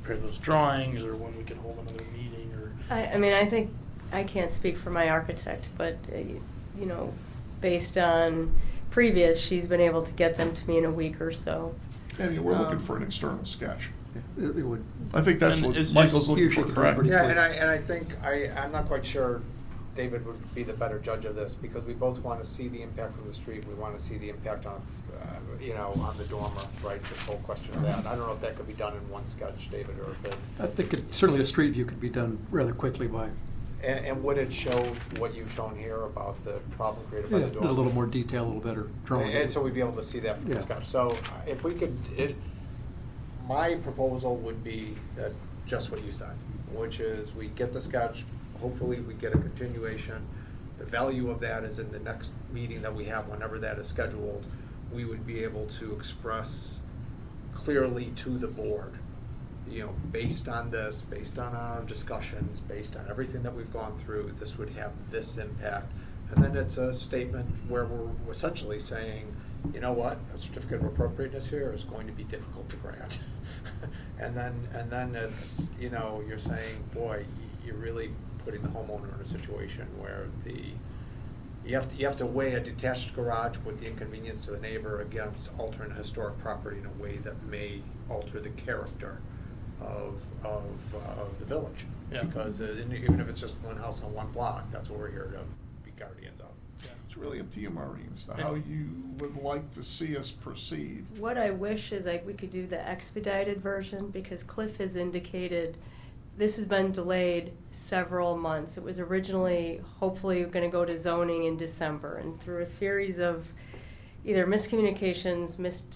prepare those drawings, or when we could hold another meeting, or. I mean, I think, I can't speak for my architect, but, you know, based on previous, she's been able to get them to me in a week or so. I mean, we're looking for an external sketch. It would. I think that's And what is- Michael's looking usually for, be correct? pretty Yeah, quick. and I think, I'm not quite sure David would be the better judge of this, because we both want to see the impact from the street, we want to see the impact on, you know, on the dormer, right, this whole question of that. I don't know if that could be done in one sketch, David, or if it, I think certainly a street view could be done rather quickly by, and would it show what you've shown here about the problem created by yeah, the a dormer? little more detail, a little better drawing. And so we'd be able to see that from the Yeah. sketch. So if we could, my proposal would be that, just what you said, which is we get the sketch, hopefully we get a continuation. The value of that is in the next meeting that we have, whenever that is scheduled, we would be able to express clearly to the board, you know, based on this, based on our discussions, based on everything that we've gone through, this would have this impact. And then it's a statement where we're essentially saying, you know what, a certificate of appropriateness here is going to be difficult to grant. and then it's, you know, you're saying, boy, you're really putting the homeowner in a situation where you have to weigh a detached garage with the inconvenience to the neighbor against altering a historic property in a way that may alter the character of the village. Yeah. Because even if it's just one house on one block, that's what we're here to be guardians of. It's really up to you, Maureen, as to how you would like to see us proceed. What I wish is we could do the expedited version, because Cliff has indicated this has been delayed several months. It was originally hopefully going to go to zoning in December, and through a series of either miscommunications,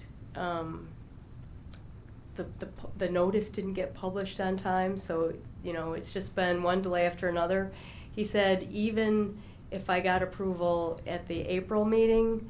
the notice didn't get published on time, so you know it's just been one delay after another. He said even if I got approval at the April meeting,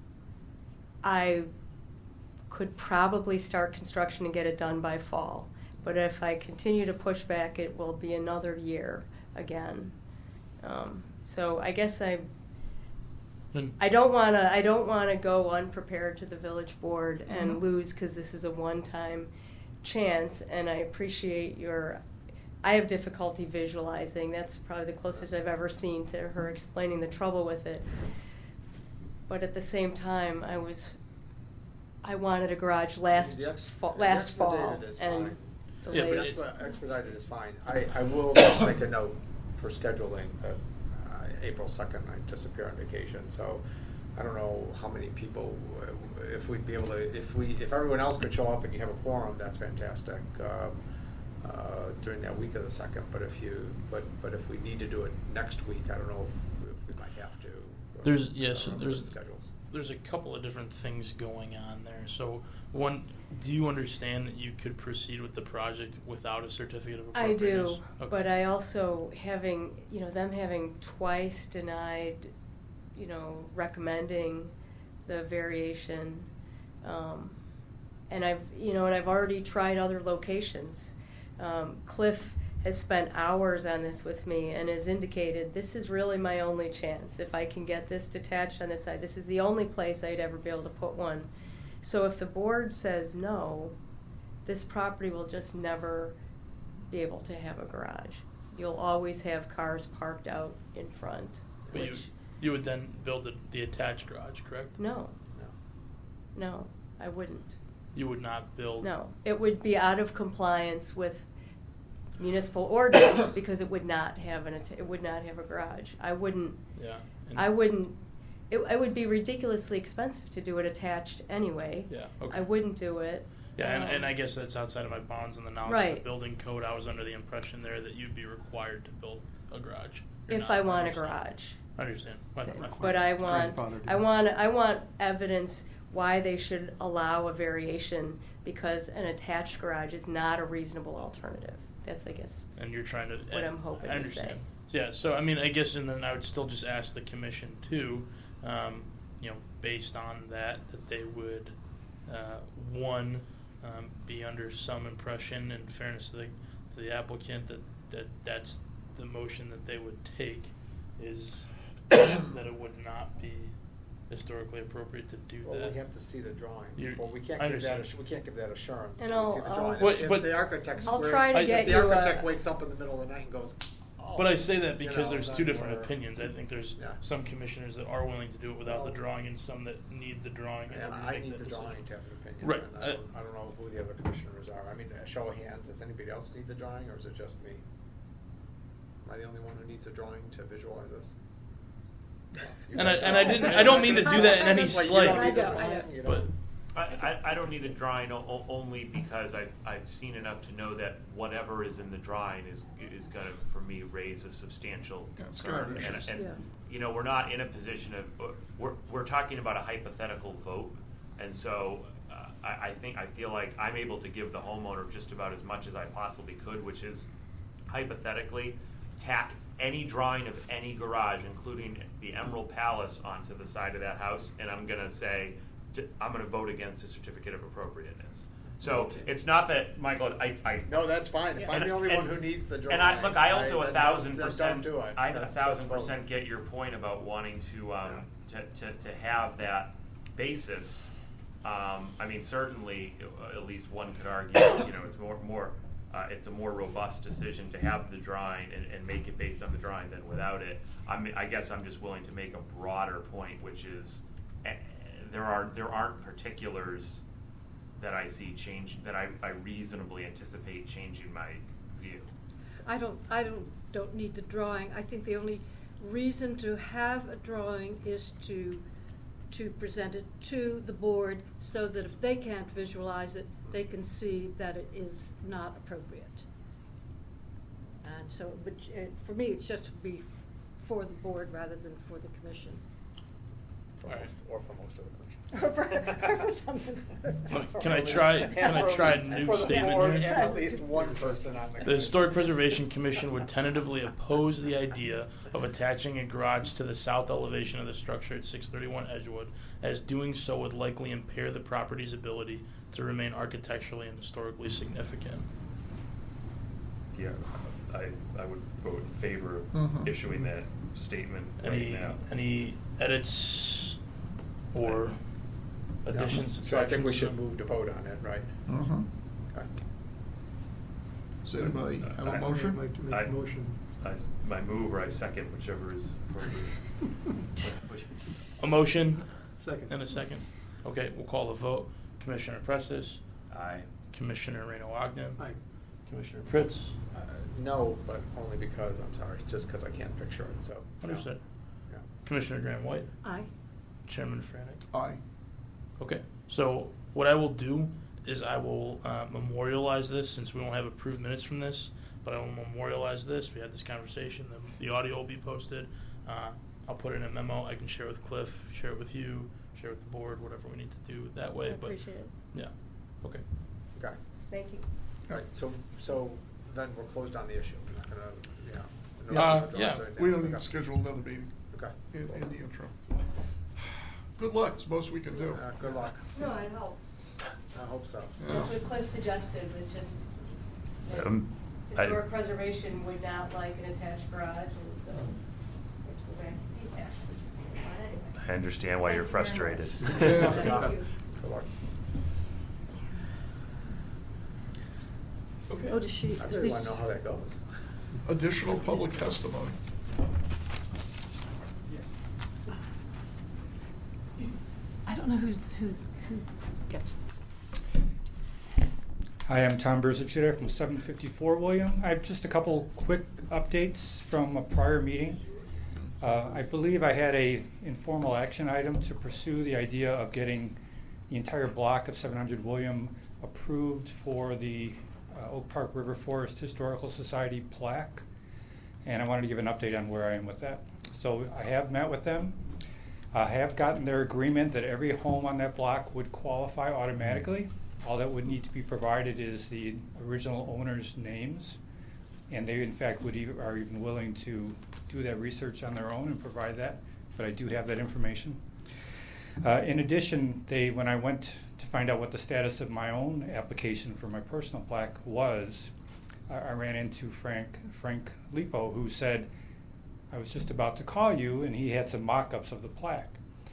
I could probably start construction and get it done by fall. But if I continue to push back, it will be another year again. So I guess I don't want to go unprepared to the village board and lose, because this is a one-time chance, and I appreciate I have difficulty visualizing. That's probably the closest I've ever seen to her explaining the trouble with it. But at the same time, I wanted a garage last fall, Expedited is and fine. Yeah, but delayed. Expedited is fine. I will just make a note for scheduling that April 2nd I disappear on vacation, so I don't know how many people, if we'd be able to, if everyone else could show up and you have a quorum, that's fantastic, during that week of the 2nd, but if we need to do it next week, I don't know if we might have to. There's a couple of different things going on there. So, one, do you understand that you could proceed with the project without a certificate of I appropriateness? do, Okay. but I also them having twice denied, recommending the variation, and I've already tried other locations. Cliff has spent hours on this with me and has indicated this is really my only chance. If I can get this detached on this side, this is the only place I'd ever be able to put one. So if the board says no, this property will just never be able to have a garage. You'll always have cars parked out in front. But you would then build the attached garage, correct? No, I wouldn't. You would not build. No, it would be out of compliance with municipal ordinance because it would not have a garage. I wouldn't. Yeah. It would be ridiculously expensive to do it attached anyway. Yeah. Okay. I wouldn't do it. Yeah, and I guess that's outside of my bounds and the knowledge of Right. the building code. I was under the impression there that you'd be required to build a garage. You're If not. I want a understand. garage. I understand. But I want Grandfathered. evidence why they should allow a variation, because an attached garage is not a reasonable alternative. That's, I guess, And you're trying to. what I'm hoping I to understand. say. Yeah. So I guess, and then I would still just ask the commission too, based on that they would, be under some impression, in fairness to the applicant, that's the motion that they would take, is that it would not be historically appropriate to do Well, that. we have to see the drawing. You're- Well, we can't I give that, understand. we can't give that assurance. And until we see the I'll- drawing. Wait, If but- the architect's I'll where- try to I- get if the you. architect wakes up in the middle of the night and goes, oh. But I say that you because know, there's then two different we're- opinions. I think there's Yeah. some commissioners that are willing to do it without the Well- drawing, and some that need the drawing. in Yeah, order to I make need that the decision. drawing to have an opinion. Right. And I don't know who the other commissioners are. I mean, a show of hands, does anybody else need the drawing, or is it just me? Am I the only one who needs a drawing to visualize this? No, you And guys I don't. didn't. I don't mean to do that in any Like, you slight. don't need the I drawing, don't. you But don't- I don't need the drawing only because I've seen enough to know that whatever is in the drawing is going to, for me, raise a substantial Yeah, it's concern. gonna have And issues. you know, we're not in a position of we're talking about a hypothetical vote, and so I feel like I'm able to give the homeowner just about as much as I possibly could, which is hypothetically tack any drawing of any garage, including the Emerald Palace, onto the side of that house, and I'm going to say I'm going to vote against the certificate of appropriateness. So it's not that, Michael, I No, that's fine. If I'm the only and- one who needs the drawing. and I also then 1,000%. don't do it. I Let's 1,000% vote. get your point about wanting to have that basis. I mean, certainly, at least one could argue, you know, it's more. It's a more robust decision to have the drawing and make it based on the drawing than without it. I guess I'm just willing to make a broader point, which is there aren't particulars that I see change that I reasonably anticipate changing my view. I don't need the drawing. I think the only reason to have a drawing is to present it to the board so that if they can't visualize it, they can see that it is not appropriate. And so, but for me, it's just to be for the board rather than for the commission. For Alright. most, or for most of the commission. Or for something. Can I try? Can I try a new For the statement board here? and at least one person on the. The Historic Preservation Commission would tentatively oppose the idea of attaching a garage to the south elevation of the structure at 631 Edgewood, as doing so would likely impair the property's ability to remain architecturally and historically significant. Yeah, I would vote in favor of Mhm. issuing that statement right now. Any edits or additions? So I think we subtractions? should move to vote on it, right? Mm-hmm. Okay. Does anybody have a I- motion? I'd like to make I- a motion. My move or I second, whichever is appropriate. A motion Second. and a second. Okay, we'll call a vote. Commissioner Prestes, Aye. Commissioner Reno Ogden, Aye. Commissioner Pritz. No, but only because, I'm sorry, just because I can't picture it, so. no. Understood. Yeah. Commissioner Graham White, Aye. Chairman Franek. Aye. Okay, so what I will do is I will memorialize this, since we won't have approved minutes from this, but I will memorialize this. We had this conversation. The audio will be posted. I'll put it in a memo. I can share it with Cliff, share it with you, share it with the board, whatever we need to do that way. I But appreciate it. yeah, okay. Okay. Thank you. All right, so then we're closed on the issue. We're not gonna, yeah. no Yeah. other drawings Yeah. or anything. We don't need to Okay. schedule another meeting Okay. in the interim. Good luck, it's the most we can do. Good luck. No, it helps. I hope so. Yeah. That's what Cliff suggested, was just that I- historic preservation would not like an attached garage, and so we have to go back to detached, which is fine anyway. I understand why you're Thank you very frustrated. much. Yeah. Thank you. Good luck. Okay. Oh, does she? I really wanna know how that goes. Additional public testimony. I don't know who gets this. Hi, I'm Tom Berzicita from 754 William. I have just a couple quick updates from a prior meeting. I believe I had a informal action item to pursue the idea of getting the entire block of 700 William approved for the Oak Park River Forest Historical Society plaque. And I wanted to give an update on where I am with that. So I have met with them. I have gotten their agreement that every home on that block would qualify automatically. All that would need to be provided is the original owners' names. And they, in fact, are even willing to do that research on their own and provide that. But I do have that information. In addition, when I went to find out what the status of my own application for my personal plaque was, I ran into Frank Lipo, who said, I was just about to call you, and he had some mock-ups of the plaque.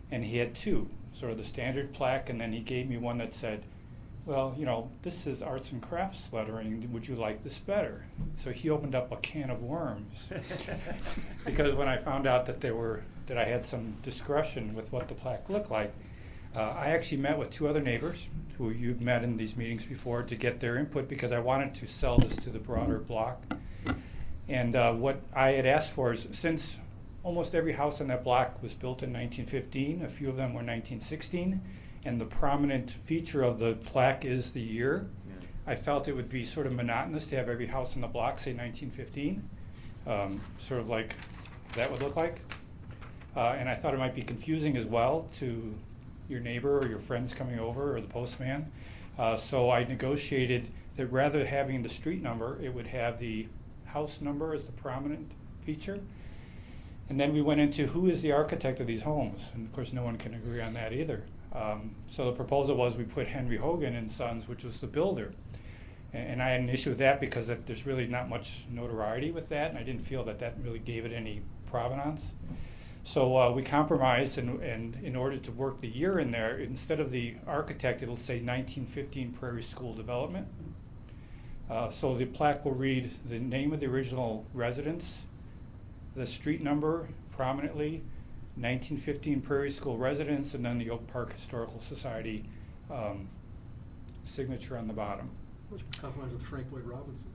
and he had two, sort of the standard plaque, and then he gave me one that said, well, you know, this is arts and crafts lettering. Would you like this better? So he opened up a can of worms because when I found out that I had some discretion with what the plaque looked like, I actually met with two other neighbors who you've met in these meetings before to get their input because I wanted to sell this to the broader block. And what I had asked for is, since almost every house on that block was built in 1915, a few of them were 1916, and the prominent feature of the plaque is the year, I felt it would be sort of monotonous to have every house on the block say 1915, sort of like that would look like. And I thought it might be confusing as well to your neighbor or your friends coming over or the postman. So I negotiated that rather than having the street number, it would have the house number as the prominent feature. And then we went into who is the architect of these homes. And of course, no one can agree on that either. So the proposal was we put Henry Hogan and Sons, which was the builder. And I had an issue with that because there's really not much notoriety with that, and I didn't feel that really gave it any provenance. So we compromised, and in order to work the year in there, instead of the architect, it'll say 1915 Prairie School Development. So the plaque will read the name of the original residence, the street number prominently, 1915 Prairie School residence, and then the Oak Park Historical Society signature on the bottom. Which compromise with Frank Lloyd Robinson.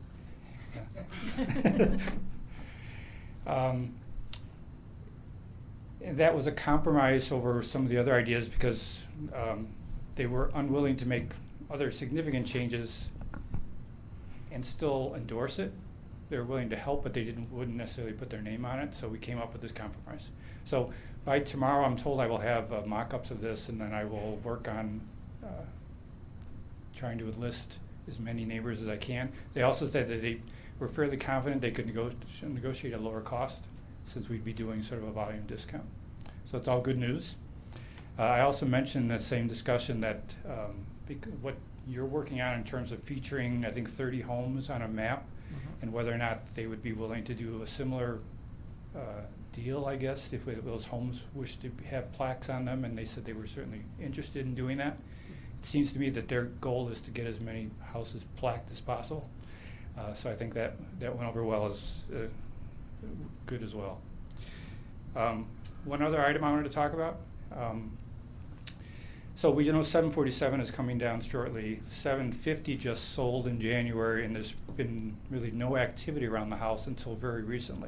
And that was a compromise over some of the other ideas because they were unwilling to make other significant changes and still endorse it. They were willing to help, but they wouldn't necessarily put their name on it, so we came up with this compromise. So by tomorrow, I'm told I will have mock-ups of this, and then I will work on trying to enlist as many neighbors as I can. They also said that they were fairly confident they could negotiate a lower cost since we'd be doing sort of a volume discount. So it's all good news. I also mentioned in that same discussion that what you're working on in terms of featuring, I think, 30 homes on a map, and whether or not they would be willing to do a similar deal, I guess, if those homes wish to have plaques on them, and they said they were certainly interested in doing that. It seems to me that their goal is to get as many houses plaqued as possible. So I think that went over well as good as well. One other item I wanted to talk about. So we know 747 is coming down shortly. 750 just sold in January, and there's been really no activity around the house until very recently.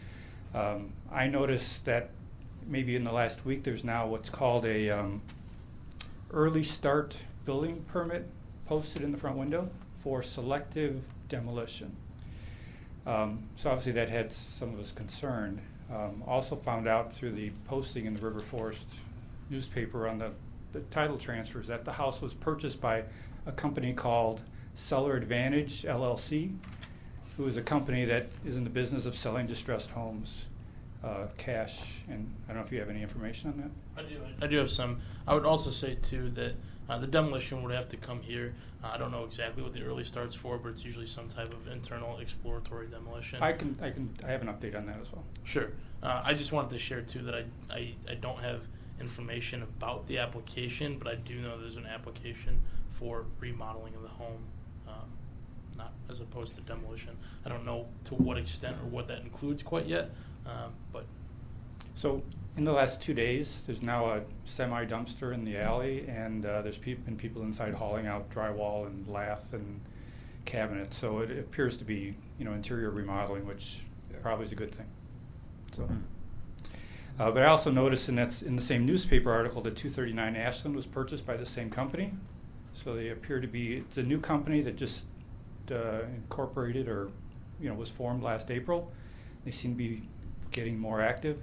I noticed that maybe in the last week there's now what's called a early start building permit posted in the front window for selective demolition. So obviously that had some of us concerned. Also found out through the posting in the River Forest newspaper on the title transfers that the house was purchased by a company called Seller Advantage LLC, who is a company that is in the business of selling distressed homes, cash. And I don't know if you have any information on that. I do have some. I would also say too that the demolition would have to come here. I don't know exactly what the early start's for, but it's usually some type of internal exploratory demolition. I have an update on that as well. Sure. I just wanted to share too that I don't have information about the application, but I do know there's an application for remodeling of the home, not as opposed to demolition. I don't know to what extent or what that includes quite yet, but. So in the last 2 days, there's now a semi-dumpster in the alley, and there's been people inside hauling out drywall and lath and cabinets. So it appears to be, interior remodeling, which probably is a good thing. So. But I also noticed, and that's in the same newspaper article, that 239 Ashland was purchased by the same company. So they appear to be, it's a new company that just incorporated or, was formed last April. They seem to be getting more active.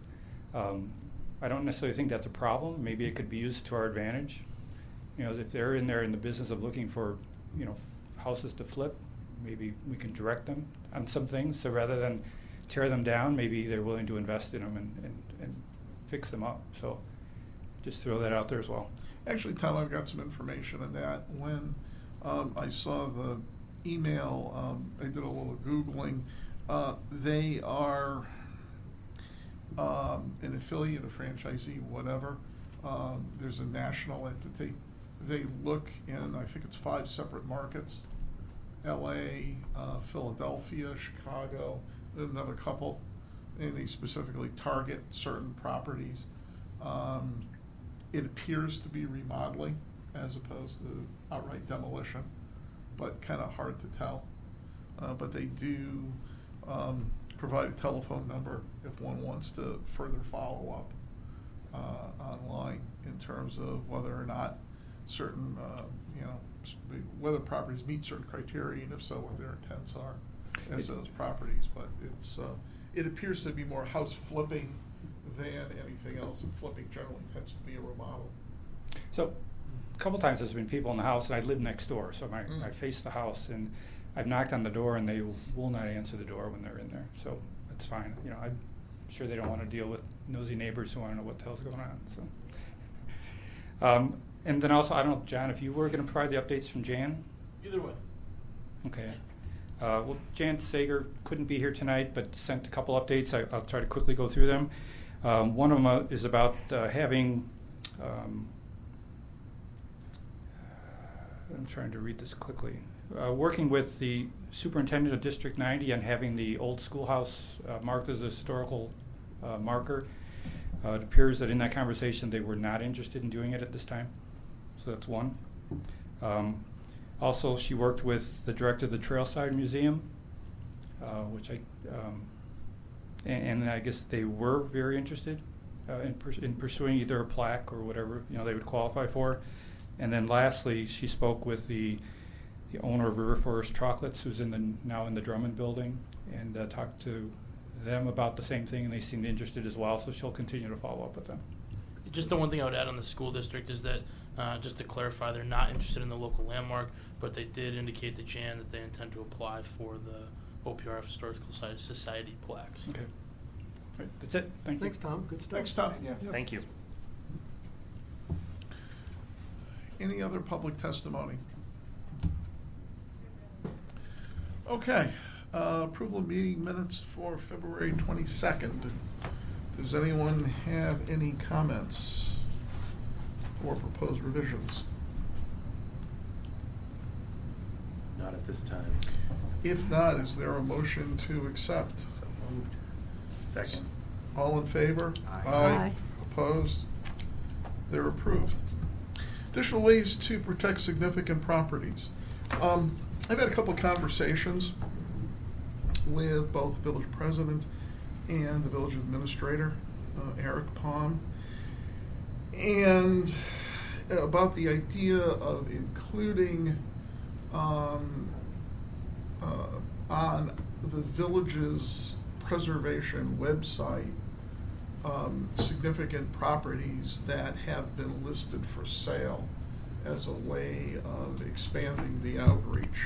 I don't necessarily think that's a problem. Maybe it could be used to our advantage. If they're in there in the business of looking for, houses to flip, maybe we can direct them on some things. So rather than tear them down, maybe they're willing to invest in them and fix them up. So just throw that out there as well. Actually, Tom, I've got some information on that. When I saw the email, I did a little Googling. They are an affiliate, a franchisee, whatever, There's a national entity. They look in, I think it's 5 separate markets: L.A., Philadelphia, Chicago, another couple, and they specifically target certain properties. It appears to be remodeling as opposed to outright demolition, but kind of hard to tell. But they do provide a telephone number if one wants to further follow up online in terms of whether or not certain, whether properties meet certain criteria, and if so, what their intents are as those properties. But it appears to be more house flipping than anything else, and flipping generally tends to be a remodel. So, a couple times there's been people in the house, and I live next door, so I face the house, and I've knocked on the door, and they will not answer the door when they're in there. So it's fine. I'm sure they don't want to deal with nosy neighbors who want to know what the hell's going on. So, and then also, I don't know, John, if you were going to provide the updates from Jan. Either way. Okay. Well, Jan Sager couldn't be here tonight, but sent a couple updates. I'll try to quickly go through them. One of them is about having. I'm trying to read this quickly. Working with the superintendent of District 90 on having the old schoolhouse marked as a historical marker. It appears that in that conversation they were not interested in doing it at this time. So that's one. Also, she worked with the director of the Trailside Museum, which and I guess they were very interested in pursuing either a plaque or whatever they would qualify for. And then lastly, she spoke with the owner of River Forest Chocolates, who's now in the Drummond building, and talked to them about the same thing, and they seemed interested as well, so she'll continue to follow up with them. Just the one thing I would add on the school district is that, just to clarify, they're not interested in the local landmark, but they did indicate to Jan that they intend to apply for the OPRF Historical Society plaques. Okay. All right, that's it. Thank you. Thanks, Tom. Good stuff. Thanks, Tom. Yeah. Thank you. Any other public testimony? Okay. Approval of meeting minutes for February 22nd. Does anyone have any comments for proposed revisions? Not at this time. If not, is there a motion to accept? So moved. Second. All in favor? Aye. Aye. Opposed? They're approved. Additional ways to protect significant properties. I've had a couple of conversations with both village president and the village administrator, Eric Palm, and about the idea of including on the village's preservation website significant properties that have been listed for sale as a way of expanding the outreach.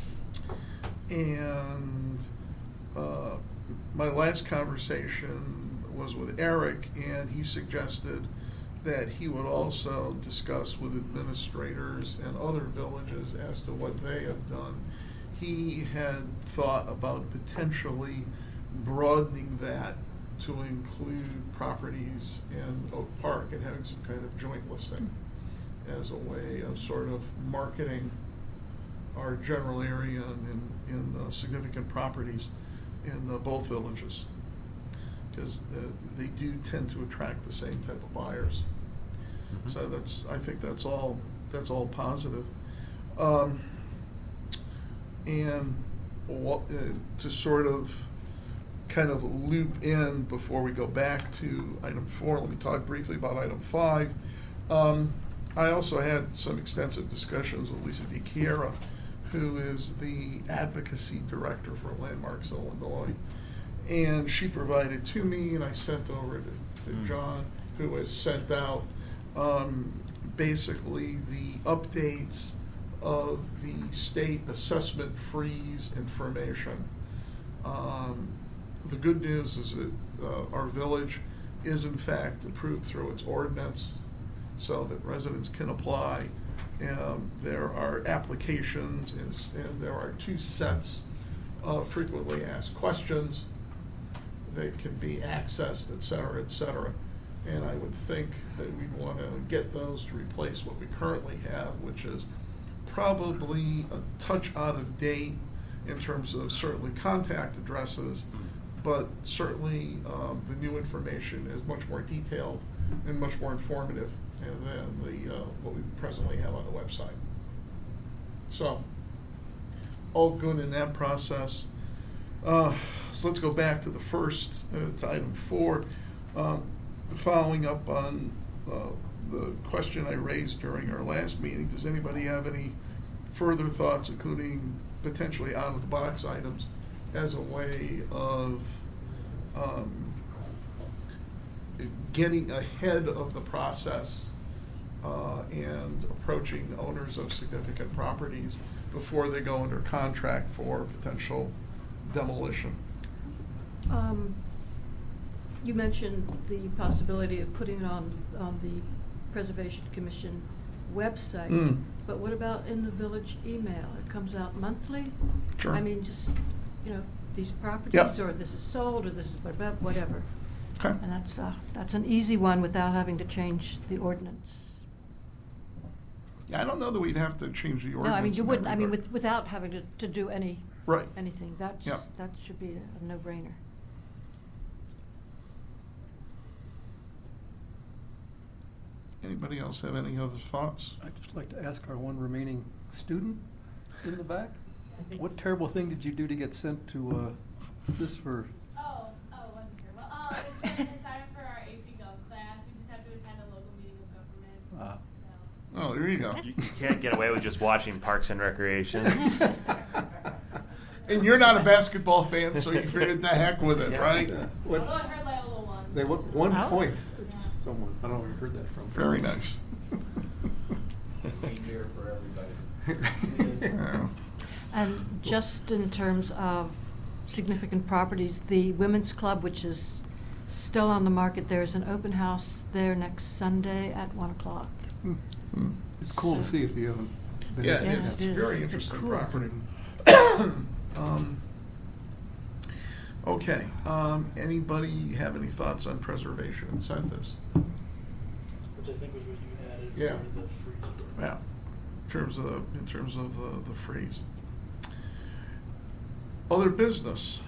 And my last conversation was with Eric, and he suggested that he would also discuss with administrators and other villages as to what they have done. He had thought about potentially broadening that to include properties in Oak Park and having some kind of joint listing as a way of sort of marketing our general area in significant properties in both villages, because they do tend to attract the same type of buyers. Mm-hmm. So I think that's all positive. And to sort of kind of loop in before we go back to item 4, let me talk briefly about item 5. I also had some extensive discussions with Lisa DiChiara, who is the advocacy director for Landmarks Illinois. And she provided to me, and I sent over to John, who has sent out basically the updates of the state assessment freeze information. The good news is that our village is in fact approved through its ordinance so that residents can apply. There are applications and there are 2 sets of frequently asked questions that can be accessed, et cetera, et cetera. And I would think that we'd want to get those to replace what we currently have, which is probably a touch out of date in terms of certainly contact addresses, but certainly the new information is much more detailed and much more informative than the what we presently have on the website. So, all good in that process. So let's go back to the first, to item 4. Following up on the question I raised during our last meeting, does anybody have any further thoughts, including potentially out-of-the-box items, as a way of getting ahead of the process and approaching owners of significant properties before they go under contract for potential demolition? You mentioned the possibility of putting it on the Preservation Commission website, but what about in the village email? It comes out monthly? Sure. I mean, just, these properties, Yep. or this is sold, or this is whatever. Okay. And that's an easy one without having to change the ordinance. Yeah, I don't know that we'd have to change the ordinance. No, I mean, you in that wouldn't, I mean, regard. without having to do Right. anything. That should be a no-brainer. Anybody else have any other thoughts? I'd just like to ask our one remaining student in the back, what terrible thing did you do to get sent to this for? Wasn't sure. Well, it's to sign up for our AP Gov class. We just have to attend a local meeting of government. Oh, there you go. You can't get away with just watching Parks and Recreation. And you're not a basketball fan, so you figured the heck with it, right? What, Although I heard Loyola won. they want 1 Oh. point. Yeah. Someone, I don't know where you heard that from. Very nice. Beer for everybody. Yeah. And just in terms of significant properties, the Women's Club, which is still on the market, there's an open house there next Sunday at 1:00. It's cool to see if you haven't been. Yeah, Yeah, it's it is. very It's interesting cool. property. Okay, anybody have any thoughts on preservation incentives? Which I think was what you added Yeah. for the freeze. Yeah, in terms of the freeze. Other business.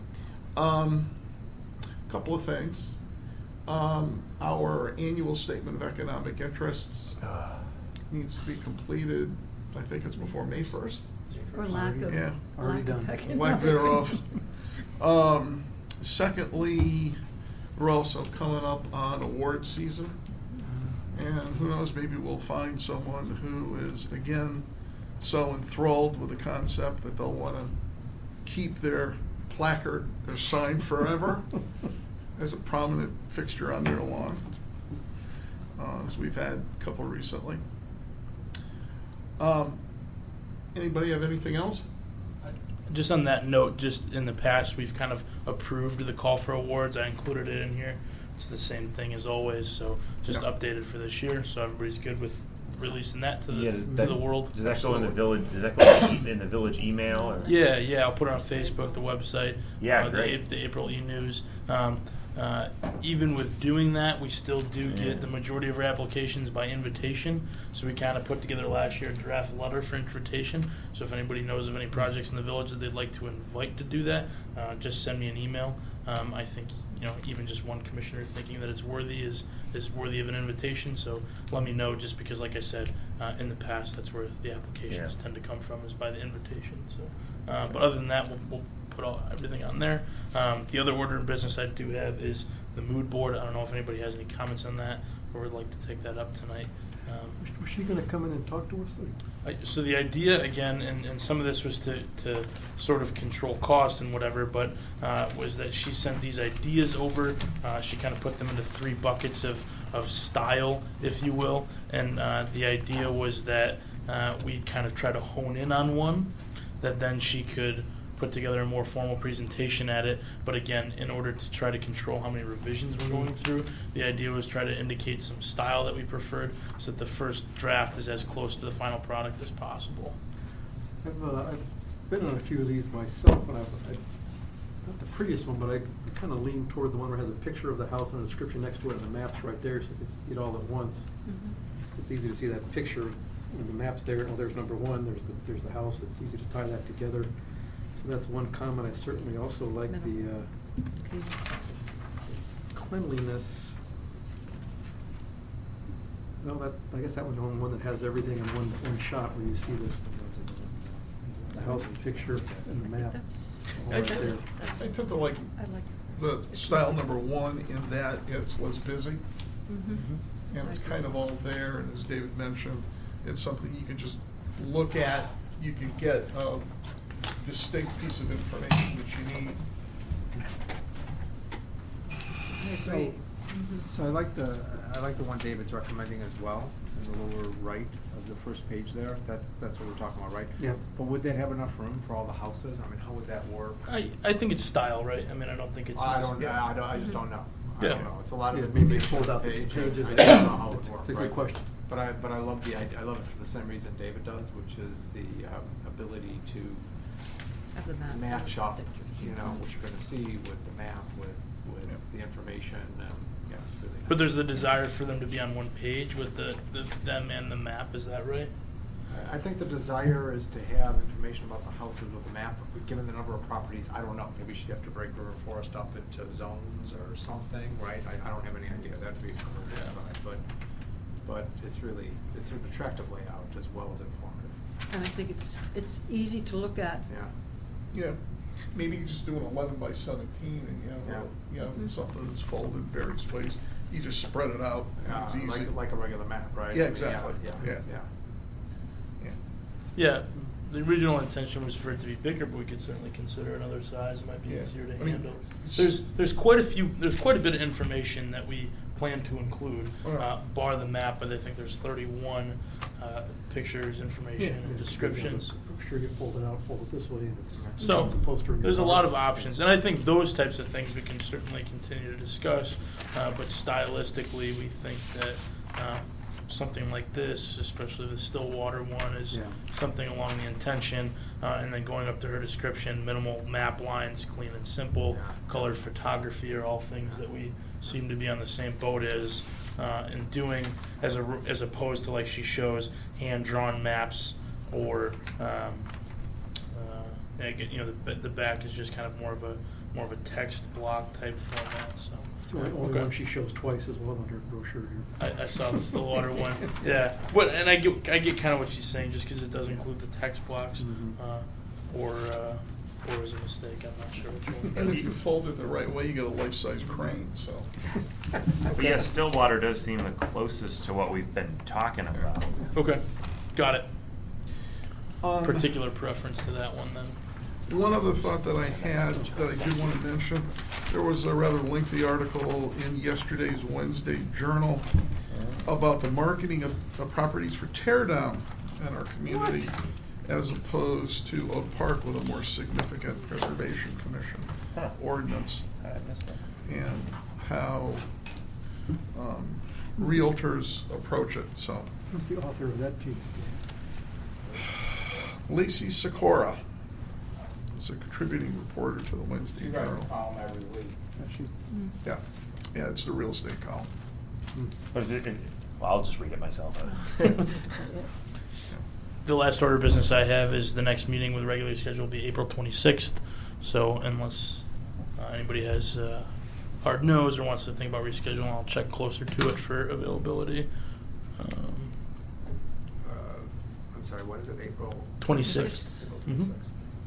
Couple of things. Our annual statement of economic interests needs to be completed. I think it's before May 1st. Or lack of. Yeah. Already lack done. of economic- Lack thereof. Secondly, we're also coming up on award season. And who knows, maybe we'll find someone who is, again, so enthralled with the concept that they'll want to keep their placard or sign forever as a prominent fixture on their lawn, as we've had a couple recently. Anybody have anything else? Just on that note, just in the past, we've kind of approved the call for awards. I included it in here. It's the same thing as always, so just Yeah. updated for this year, so everybody's good with releasing that to the Yeah, to the world. Does that go in the village? Does that go in the village email? Or? Yeah, I'll put it on Facebook, the website, Yeah, great. the April e-news. Even with doing that, we still do get the majority of our applications by invitation. So we kind of put together last year a draft letter for invitation. So if anybody knows of any projects in the village that they'd like to invite to do that, just send me an email. I think even just one commissioner thinking that it's worthy is worthy of an invitation. So let me know, just because, like I said, in the past, that's where the applications tend to come from, is by the invitation. So, but other than that, we'll put everything on there. The other order of business I do have is the mood board. I don't know if anybody has any comments on that or would like to take that up tonight. Was she going to come in and talk to us? So the idea, again, and some of this was to sort of control cost and whatever, but was that she sent these ideas over. She kind of put them into 3 buckets of style, if you will. And the idea was that we'd kind of try to hone in on one, that then she could put together a more formal presentation at it. But again, in order to try to control how many revisions we're going through, the idea was try to indicate some style that we preferred, so that the first draft is as close to the final product as possible. I've been on a few of these myself, and not the prettiest one, but I kind of lean toward the one where it has a picture of the house and a description next to it, and the map's right there, so you can see it all at once. It's easy to see that picture when the map's there. Oh, there's number one. There's the house. It's easy to tie that together. So that's one comment. I certainly also like the cleanliness. Well, I guess that one's the only one that has everything in one shot, where you see the house, the picture, and the map. all I right there. I tend to like the style number one in that it's less busy. And it's kind of all there, and as David mentioned, it's something you can just look at. You can get a distinct piece of information that you need. So I like the one David's recommending as well, in the lower right of the first page there. That's what we're talking about, right? Yeah. But would that have enough room for all the houses? I mean, how would that work? I think it's style, right? I mean, I don't think it's. I just don't know. I Yeah. don't know. It's a lot of Yeah, maybe information fold on out the page. pages. I don't know how it would It's work, a good right? question. But I love the idea. I love it for the same reason David does, which is the ability to match up, what you're going to see with the map, with the information. Yeah, it's really nice. But there's the desire for them to be on one page with the them and the map. Is that right? I think the desire is to have information about the houses with the map. Given the number of properties, I don't know. Maybe she'd have to break River Forest up into zones or something, right? I don't have any idea. That'd be from her side, but it's an attractive layout as well as informative. And I think it's easy to look at. Yeah. Yeah, maybe you just do an 11 by 17 and you have something that's folded in various ways. You just spread it out. And it's easy. Like a regular map, right? Yeah, exactly. Yeah. Yeah. The original intention was for it to be bigger, but we could certainly consider another size. It might be easier to handle. There's quite a bit of information that we plan to include, bar the map, but I think there's 31 pictures, information, and descriptions. I'm sure you fold it out, fold it this way, and it's So a poster in your there's a car. lot of options, and I think those types of things we can certainly continue to discuss. But stylistically, we think that something like this, especially the Stillwater one, is something along the intention. And then going up to her description, minimal map lines, clean and simple, colored photography are all things that we seem to be on the same boat as in doing, as opposed to, like she shows, hand-drawn maps or the back is just kind of more of a text block type format. So It's the only one she shows twice as well on her brochure here. I saw the Stillwater one. Yeah, and I get kind of what she's saying, just because it does include the text blocks, or is a mistake. I'm not sure which one. And if you fold it the right way, you get a life-size crane. So. But yeah, Stillwater does seem the closest to what we've been talking about. Okay, got it. Particular preference to that one then. One other thought that I had that I did want to mention, there was a rather lengthy article in yesterday's Wednesday Journal about the marketing of properties for tear down in our community, as opposed to Oak Park with a more significant Preservation Commission ordinance, and how realtors approach it. So, Who's the author of that piece? Lacey Sikora is a contributing reporter to the Wednesday She writes a Journal. column every week. Yeah, it's the real estate column. What is it? Well, I'll just read it myself. The last order of business I have is the next meeting with regularly scheduled will be April 26th. So unless anybody has hard nose or wants to think about rescheduling, I'll check closer to it for availability. I'm sorry, what is it, April? 26th. April 26th. Mhm.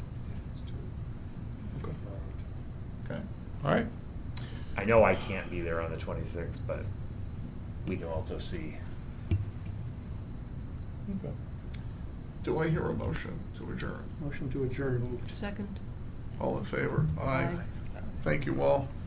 Okay. Okay. All right. I know I can't be there on the 26th, but we can also see. Okay. Do I hear a motion to adjourn? Motion to adjourn. Second. All in favor? Aye. Thank you all.